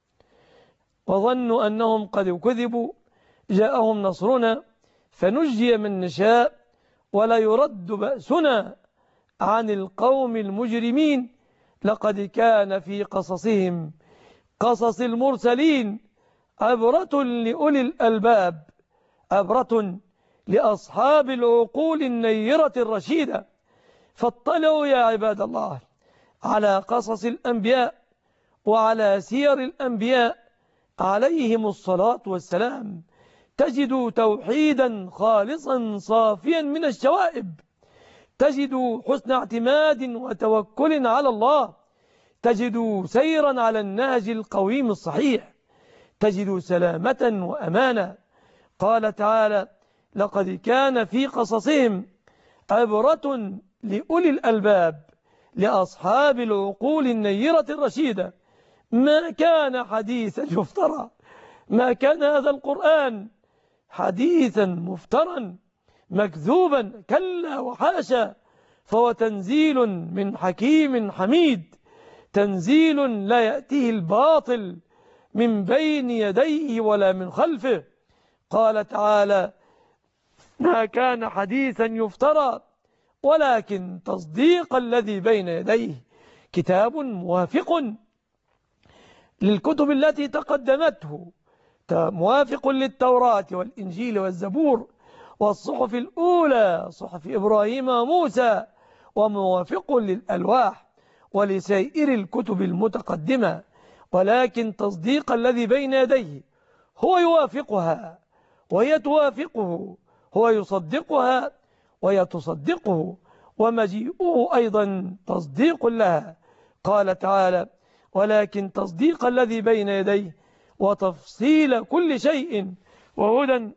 Speaker 2: وظنوا أنهم قد كذبوا جاءهم نصرنا فنجي من نشاء ولا يرد بأسنا عن القوم المجرمين. لقد كان في قصصهم قصص المرسلين عبرة لأولي الألباب عبرة لأصحاب العقول النيرة الرشيدة. فاطلعوا يا عباد الله على قصص الأنبياء وعلى سير الأنبياء عليهم الصلاة والسلام، تجد توحيدا خالصا صافيا من الشوائب، تجد حسن اعتماد وتوكل على الله، تجد سيرا على النهج القويم الصحيح، تجد سلامة وأمانة. قال تعالى: لقد كان في قصصهم عبرة لأولي الألباب لأصحاب العقول النيرة الرشيدة. ما كان حديثا يفترى، ما كان هذا القرآن حديثا مفترا مكذوبا، كلا وحاشا، فهو تنزيل من حكيم حميد، تنزيل لا يأتيه الباطل من بين يديه ولا من خلفه. قال تعالى: ما كان حديثا يفترى ولكن تصديق الذي بين يديه كتاب موافق للكتب التي تقدمته، موافق للتوراة والإنجيل والزبور والصحف الأولى صحف إبراهيم وموسى، وموافق للألواح ولسائر الكتب المتقدمة، ولكن تصديق الذي بين يديه هو يوافقها وهي توافقه، هو يصدقها وهي تصدقه، ومجيئه أيضا تصديق لها. قال تعالى: ولكن تصديق الذي بين يديه وتفصيل كل شيء وهدى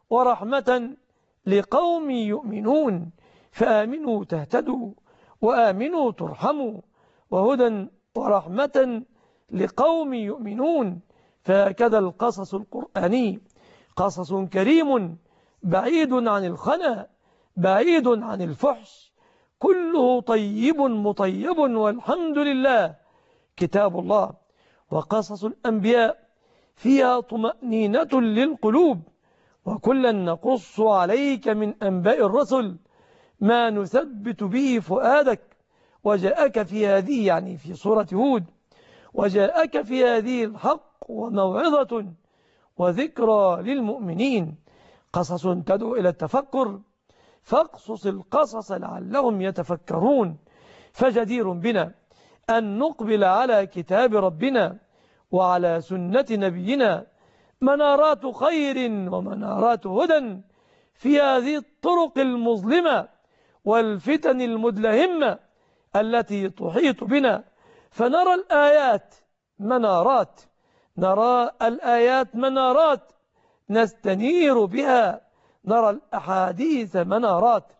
Speaker 2: ورحمة لقوم يؤمنون، فآمنوا تهتدوا وآمنوا ترحموا، وهدى ورحمة لقوم يؤمنون. فهكذا القصص القرآني قصص كريم بعيد عن الخنا، بعيد عن الفحش، كله طيب مطيب والحمد لله كتاب الله. وقصص الأنبياء فيها طمأنينة للقلوب، وكلا نقص عليك من أنباء الرسل ما نثبت به فؤادك، وجاءك في هذه يعني في سورة هود، وجاءك في هذه الحق وموعظة وذكرى للمؤمنين. قصص تدعو إلى التفكر، فاقصص القصص لعلهم يتفكرون. فجدير بنا أن نقبل على كتاب ربنا وعلى سنة نبينا، منارات خير ومنارات هدى في هذه الطرق المظلمة والفتن المدلهمة التي تحيط بنا، فنرى الآيات منارات، نرى الآيات منارات نستنير بها، نرى الأحاديث منارات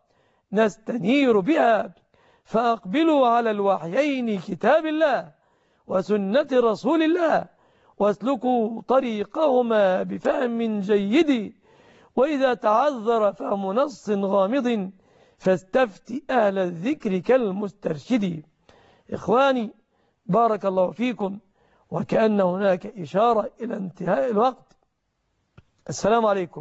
Speaker 2: نستنير بها. فأقبلوا على الوحيين كتاب الله وسنة رسول الله، واسلكوا طريقهما بفهم جيد، وإذا تعذر فهم نص غامض فاستفتي أهل الذكر كالمسترشد. إخواني بارك الله فيكم، وكأن هناك إشارة إلى انتهاء الوقت. السلام عليكم.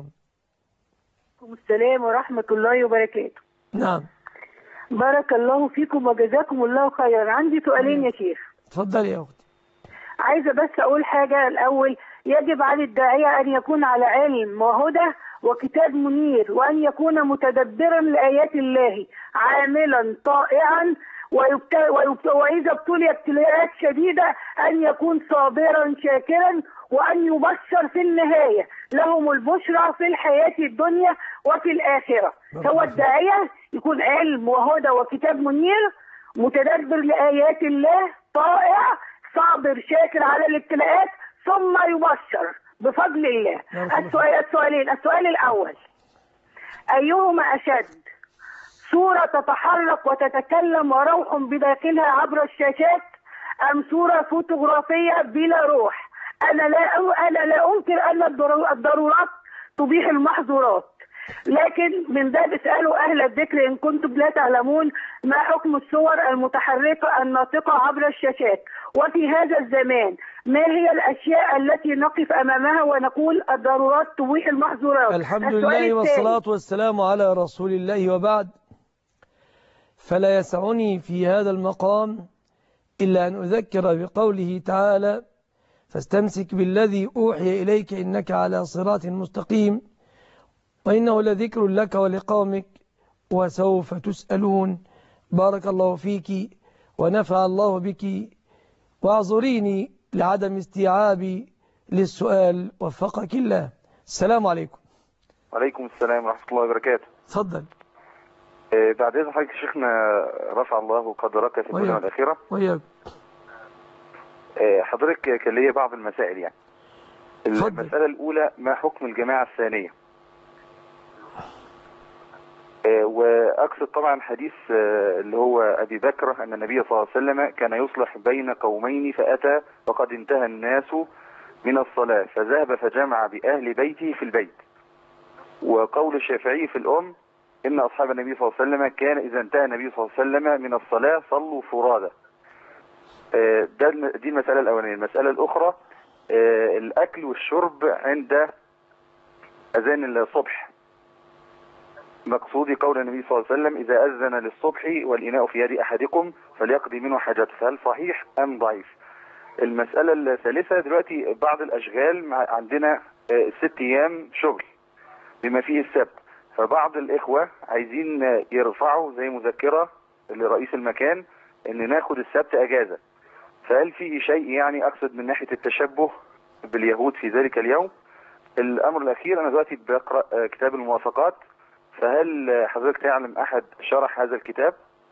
Speaker 3: السلام ورحمة الله وبركاته.
Speaker 2: نعم.
Speaker 3: بارك الله فيكم وجزاكم الله خيرا. عندي سؤالين يا شيخ.
Speaker 2: تفضلي يا أختي.
Speaker 3: عايزة بس أقول حاجة الأول. يجب على الداعية أن يكون على علم وهدى وكتاب منير، وأن يكون متدبرا لآيات الله، عاملا طائعا، وإذا ابتلي ابتلاءات شديدة أن يكون صابرا شاكرا، وأن يبشر في النهاية، لهم البشرى في الحياة الدنيا وفي الآخرة. هو الداعية يكون علم وهدى وكتاب منير، متدبر لآيات الله، طائع، صابر شاكر على الابتلاءات، ثم يبشر بفضل الله. السؤال السؤالين السؤال الأول: أيهما أشد، صورة تتحرك وتتكلم وروح بداخلها عبر الشاشات، أم صورة فوتوغرافية بلا روح؟ أنا لا أنا لا أنكر أن الضرورات تبيح المحظورات، لكن من باب اسألوا أهل الذكر إن كنتم لا تعلمون ما حكم الصور المتحركة الناطقة عبر الشاشات، وفي هذا الزمان ما هي الأشياء التي نقف أمامها ونقول الضرورات تبيح المحظورات؟
Speaker 2: الحمد لله والصلاة والسلام على رسول الله، وبعد. فلا يسعني في هذا المقام إلا أن أذكر بقوله تعالى: فاستمسك بالذي أوحي إليك إنك على صراط مستقيم وإنه لذكر لك ولقومك وسوف تسألون. بارك الله فيك ونفع الله بك، واعذريني لعدم استيعابي للسؤال، وفقك الله. السلام عليكم.
Speaker 4: وعليكم السلام ورحمة الله وبركاته.
Speaker 2: تفضل.
Speaker 4: آه بعد إذن حضرتك شيخنا، رفع الله قدرك في الدنيا والآخرة.
Speaker 2: وياك.
Speaker 4: آه حضرتك كان ليا بعض المسائل. يعني المسألة الأولى، ما حكم الجماعة الثانية؟ آه وأقصد طبعا حديث آه اللي هو أبي بكر أن النبي صلى الله عليه وسلم كان يصلح بين قومين فأتى وقد انتهى الناس من الصلاة فذهب فجمع بأهل بيته في البيت. وقول الشافعي في الأم إن أصحاب النبي صلى الله عليه وسلم كان إذا انتهى النبي صلى الله عليه وسلم من الصلاة صلوا فرادى. ده دي المسألة الأولانية. المسألة الأخرى، الأكل والشرب عند أذان الصبح. مقصودي قول النبي صلى الله عليه وسلم إذا أذن للصبح والإناء في يد أحدكم فليقضي منه حاجته، فهل صحيح أم ضعيف؟ المسألة الثالثة، دلوقتي بعض الأشغال عندنا ست أيام شغل بما فيه السبت، فبعض الإخوة عايزين يرفعوا زي مذكرة لرئيس المكان إن ناخد السبت أجازة، فهل فيه شيء يعني أقصد من ناحية التشبه باليهود في ذلك اليوم؟ الأمر الأخير، أنا دلوقتي بقرأ كتاب الموافقات، فهل حضرتك تعلم أحد شرح هذا الكتاب؟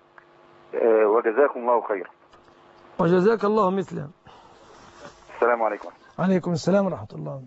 Speaker 4: وجزاكم الله خيرا.
Speaker 2: وجزاك الله مثله.
Speaker 4: السلام عليكم.
Speaker 2: عليكم السلام ورحمة الله.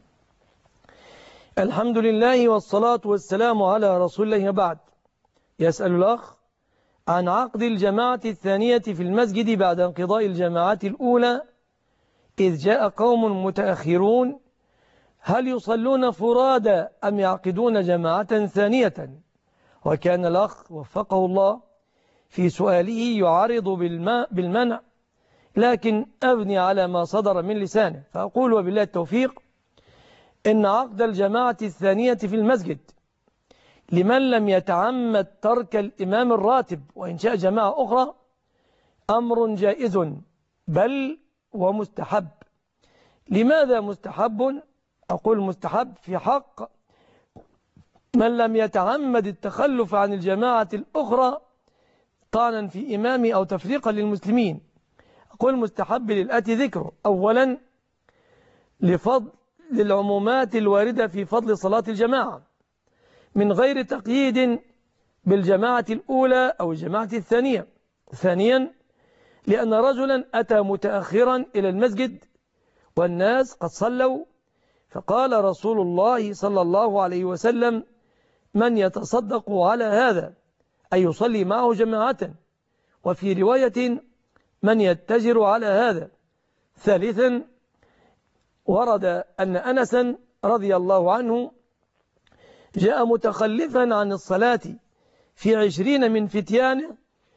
Speaker 2: الحمد لله والصلاة والسلام على رسول الله. بعد، يسأل الأخ عن عقد الجماعة الثانية في المسجد بعد انقضاء الجماعات الأولى، إذ جاء قوم متأخرون، هل يصلون فرادى أم يعقدون جماعة ثانية؟ وكان الأخ وفقه الله في سؤاله يعارض بالمنع، لكن أبني على ما صدر من لسانه، فأقول وبالله التوفيق إن عقد الجماعة الثانية في المسجد لمن لم يتعمد ترك الإمام الراتب وإنشاء جماعة أخرى أمر جائز بل ومستحب. لماذا مستحب؟ أقول مستحب في حق من لم يتعمد التخلف عن الجماعة الأخرى طعنا في إمامه أو تفريقا للمسلمين. أقول مستحب للآتي ذكره. أولا، لفضل للعمومات الواردة في فضل صلاة الجماعة من غير تقييد بالجماعة الأولى أو الجماعة الثانية. ثانيا، لأن رجلا أتى متأخرا إلى المسجد والناس قد صلوا، فقال رسول الله صلى الله عليه وسلم من يتصدق على هذا أي يصلي معه جماعة، وفي رواية من يتجر على هذا. ثالثا، ورد أن أنسا رضي الله عنه جاء متخلفا عن الصلاة في عشرين من فتيانه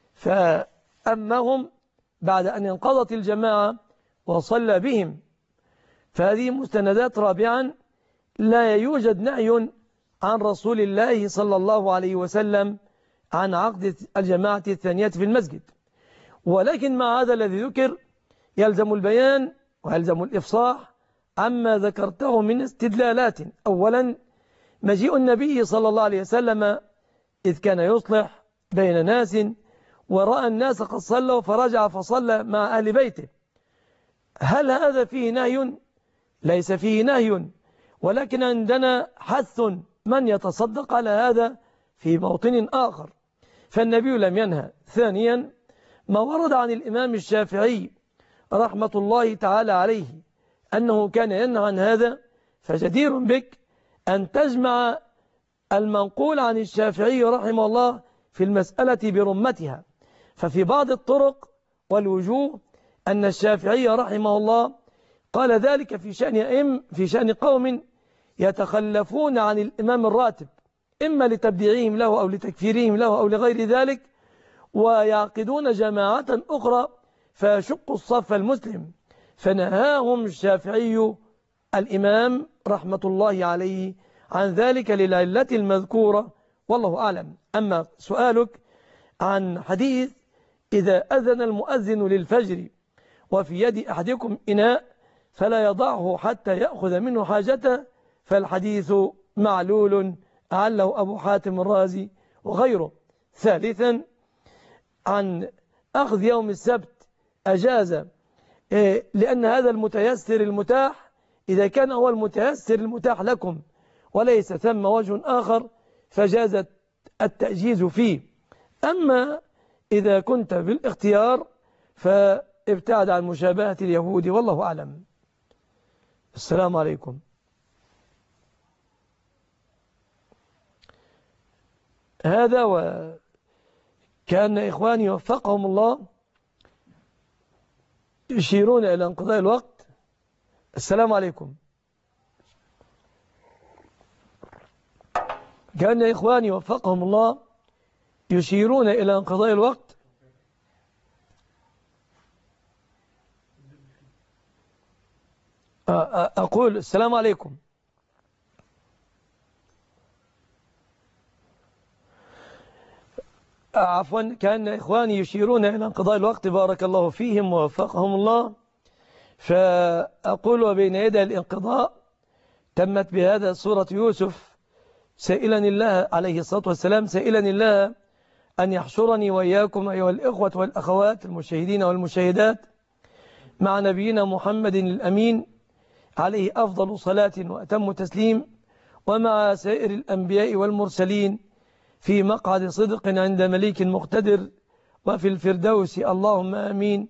Speaker 2: فأمهم بعد أن انقضت الجماعة وصلى بهم. فهذه مستندات. رابعا، لا يوجد نهي عن رسول الله صلى الله عليه وسلم عن عقد الجماعة الثانية في المسجد، ولكن مع هذا الذي ذكر يلزم البيان ويلزم الإفصاح عما ذكرته من استدلالات. أولا، مجيء النبي صلى الله عليه وسلم إذ كان يصلح بين ناس ورأى الناس قد صلوا فرجع فصلى مع أهل بيته، هل هذا فيه نهي؟ ليس فيه نهي، ولكن عندنا حث من يتصدق على هذا في موطن آخر، فالنبي لم ينهى. ثانيا، ما ورد عن الإمام الشافعي رحمة الله تعالى عليه أنه كان ينهى عن هذا، فجدير بك أن تجمع المنقول عن الشافعي رحمه الله في المسألة برمتها. ففي بعض الطرق والوجوه أن الشافعي رحمه الله قال ذلك في شأن أم في شأن قوم يتخلفون عن الإمام الراتب، إما لتبديعهم له أو لتكفيرهم له أو لغير ذلك، ويعقدون جماعة أخرى فيشق الصف المسلم، فنهاهم الشافعي الإمام رحمة الله عليه عن ذلك للعلة المذكورة، والله أعلم. أما سؤالك عن حديث إذا أذن المؤذن للفجر وفي يد أحدكم إناء فلا يضعه حتى يأخذ منه حاجته، فالحديث معلول أعله أبو حاتم الرازي وغيره. ثالثا، عن أخذ يوم السبت أجاز، لأن هذا المتيسر المتاح، إذا كان هو المتيسر المتاح لكم وليس ثم وجه آخر فجاز التأجيز فيه. أما إذا كنت بالاختيار فابتعد عن مشابهة اليهود، والله أعلم. السلام عليكم. هذا وكان إخواني وفقهم الله يشيرون إلى انقضاء الوقت. السلام عليكم. كان إخواني وفقهم الله يشيرون إلى انقضاء الوقت. أقول السلام عليكم. عفوا، كان إخواني يشيرون إلى انقضاء الوقت، بارك الله فيهم ووفقهم الله. فأقول وبين يدي الانقضاء تمت بهذا سورة يوسف، سائلا الله عليه الصلاة والسلام سائلا الله أن يحشرني وإياكم أيها الإخوة والأخوات المشاهدين والمشاهدات مع نبينا محمد الأمين عليه أفضل صلاة وأتم تسليم، ومع سائر الأنبياء والمرسلين في مقعد صدق عند مليك مقتدر وفي الفردوس، اللهم آمين.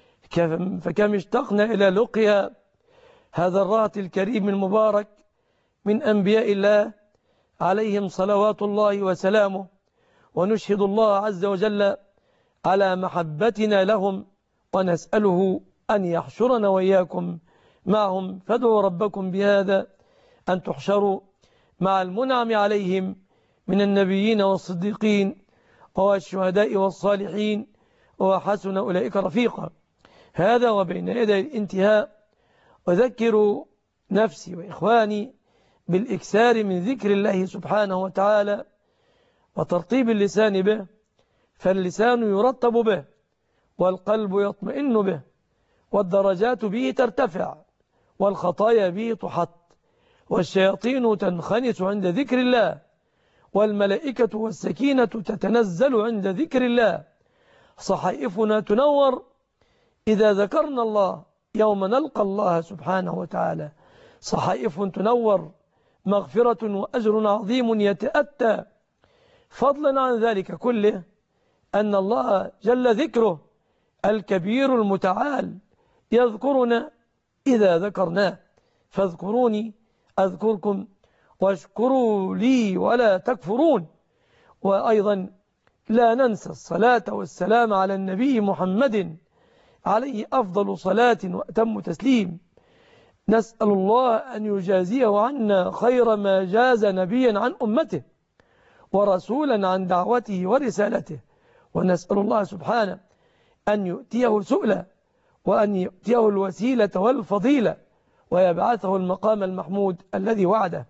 Speaker 2: فكم اشتقنا إلى لقيا هذا الرات الكريم المبارك من أنبياء الله عليهم صلوات الله وسلامه، ونشهد الله عز وجل على محبتنا لهم، ونسأله أن يحشرنا وإياكم معهم. فادعوا ربكم بهذا أن تحشروا مع المنعم عليهم من النبيين والصديقين والشهداء والصالحين، وحسن أولئك رفيقا. هذا وبين يدي الانتهاء أذكر نفسي وإخواني بالإكثار من ذكر الله سبحانه وتعالى وترطيب اللسان به، فاللسان يرطب به والقلب يطمئن به، والدرجات به ترتفع والخطايا به تحط، والشياطين تنخنس عند ذكر الله، والملائكة والسكينة تتنزل عند ذكر الله، صحائفنا تنور إذا ذكرنا الله يوم نلقى الله سبحانه وتعالى، صحائف تنور، مغفرة وأجر عظيم يتأتى. فضلا عن ذلك كله أن الله جل ذكره الكبير المتعال يذكرنا إذا ذكرناه، فاذكروني أذكركم واشكروا لي ولا تكفرون. وأيضا لا ننسى الصلاة والسلام على النبي محمد عليه أفضل صلاة وأتم تسليم. نسأل الله أن يجازيه عنا خير ما جاز نبيا عن أمته ورسولا عن دعوته ورسالته، ونسأل الله سبحانه أن يؤتيه سؤلا، وأن يؤتيه الوسيلة والفضيلة، ويبعثه المقام المحمود الذي وعده.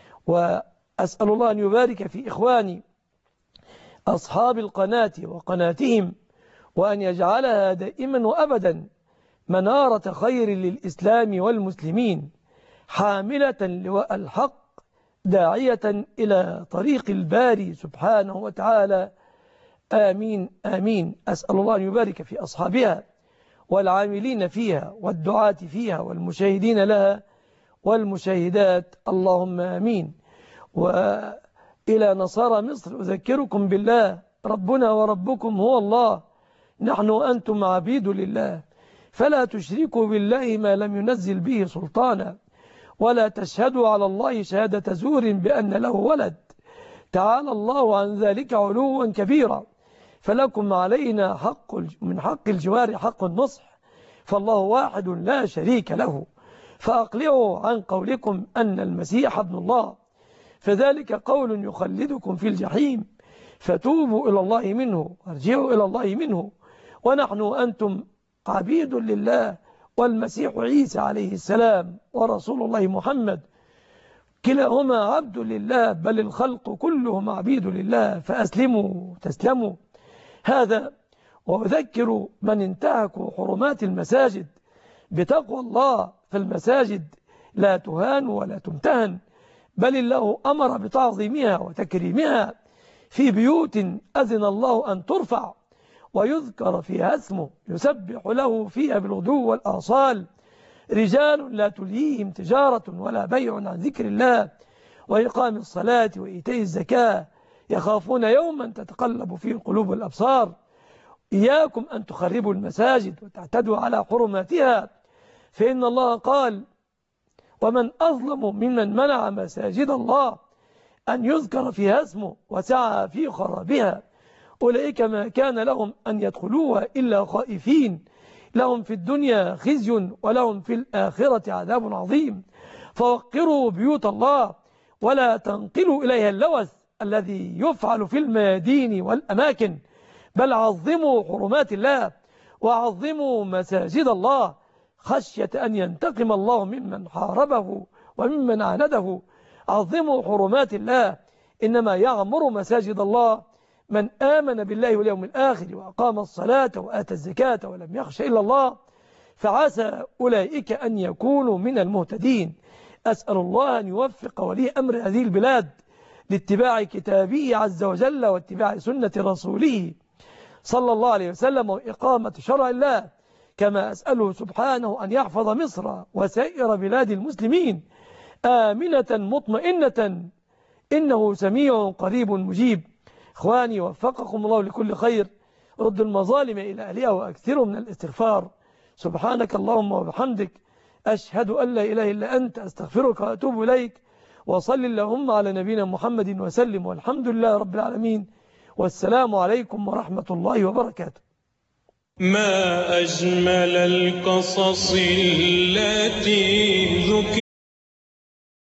Speaker 2: وأسأل الله أن يبارك في إخواني أصحاب القناة وقناتهم، وأن يجعلها دائما وأبدا منارة خير للإسلام والمسلمين، حاملة لواء الحق، داعية إلى طريق الباري سبحانه وتعالى. آمين آمين. أسأل الله أن يبارك في أصحابها والعاملين فيها والدعاة فيها والمشاهدين لها والمشاهدات، اللهم آمين. وإلى نصارى مصر أذكركم بالله، ربنا وربكم هو الله، نحن وأنتم عبيد لله، فلا تشركوا بالله ما لم ينزل به سلطانا، ولا تشهدوا على الله شهادة زور بأن له ولد، تعالى الله عن ذلك علوا كبيرا. فلكم علينا حق من حق الجوار حق النصح، فالله واحد لا شريك له، فأقلعوا عن قولكم أن المسيح ابن الله، فذلك قول يخلدكم في الجحيم، فتوبوا إلى الله منه وارجعوا إلى الله منه، ونحن وأنتم عبيد لله، والمسيح عيسى عليه السلام ورسول الله محمد كلاهما عبد لله، بل الخلق كلهم عبيد لله، فأسلموا تسلموا. هذا وأذكر من انتهكوا حرمات المساجد بتقوى الله، فالمساجد لا تهان ولا تمتهن، بل الله أمر بتعظيمها وتكريمها في بيوت أذن الله أن ترفع ويذكر فيها اسمه يسبح له فيها بالغدو والآصال رجال لا تلهيهم تجارة ولا بيع عن ذكر الله وإقام الصلاة وإيتاء الزكاة يخافون يوما تتقلب فيه القلوب والأبصار إياكم أن تخربوا المساجد وتعتدوا على حرماتها فإن الله قال ومن أظلم ممن منع مساجد الله أن يذكر فيها اسمه وسعى في خرابها أولئك ما كان لهم أن يدخلوها إلا خائفين لهم في الدنيا خزي ولهم في الآخرة عذاب عظيم فوقروا بيوت الله ولا تنقلوا إليها اللوث الذي يفعل في الميادين والأماكن بل عظموا حرمات الله وعظموا مساجد الله خشية أن ينتقم الله ممن حاربه وممن عانده عظموا حرمات الله إنما يعمر مساجد الله من آمن بالله واليوم الآخر وأقام الصلاة وآتى الزكاة ولم يخش إلا الله فعسى أولئك أن يكونوا من المهتدين. أسأل الله أن يوفق ولي أمر هذه البلاد لاتباع كتابه عز وجل واتباع سنة رسوله صلى الله عليه وسلم وإقامة شرع الله كما أسأله سبحانه أن يحفظ مصر وسائر بلاد المسلمين آمنة مطمئنة إنه سميع قريب مجيب. إخواني وفقكم الله لكل خير ردوا المظالم إلى أهلها وأكثروا من الاستغفار. سبحانك اللهم وبحمدك أشهد أن لا إله إلا أنت أستغفرك وأتوب إليك وصل اللهم على نبينا محمد وسلم والحمد لله رب العالمين والسلام عليكم ورحمة الله وبركاته.
Speaker 1: ما أجمل القصص التي ذكر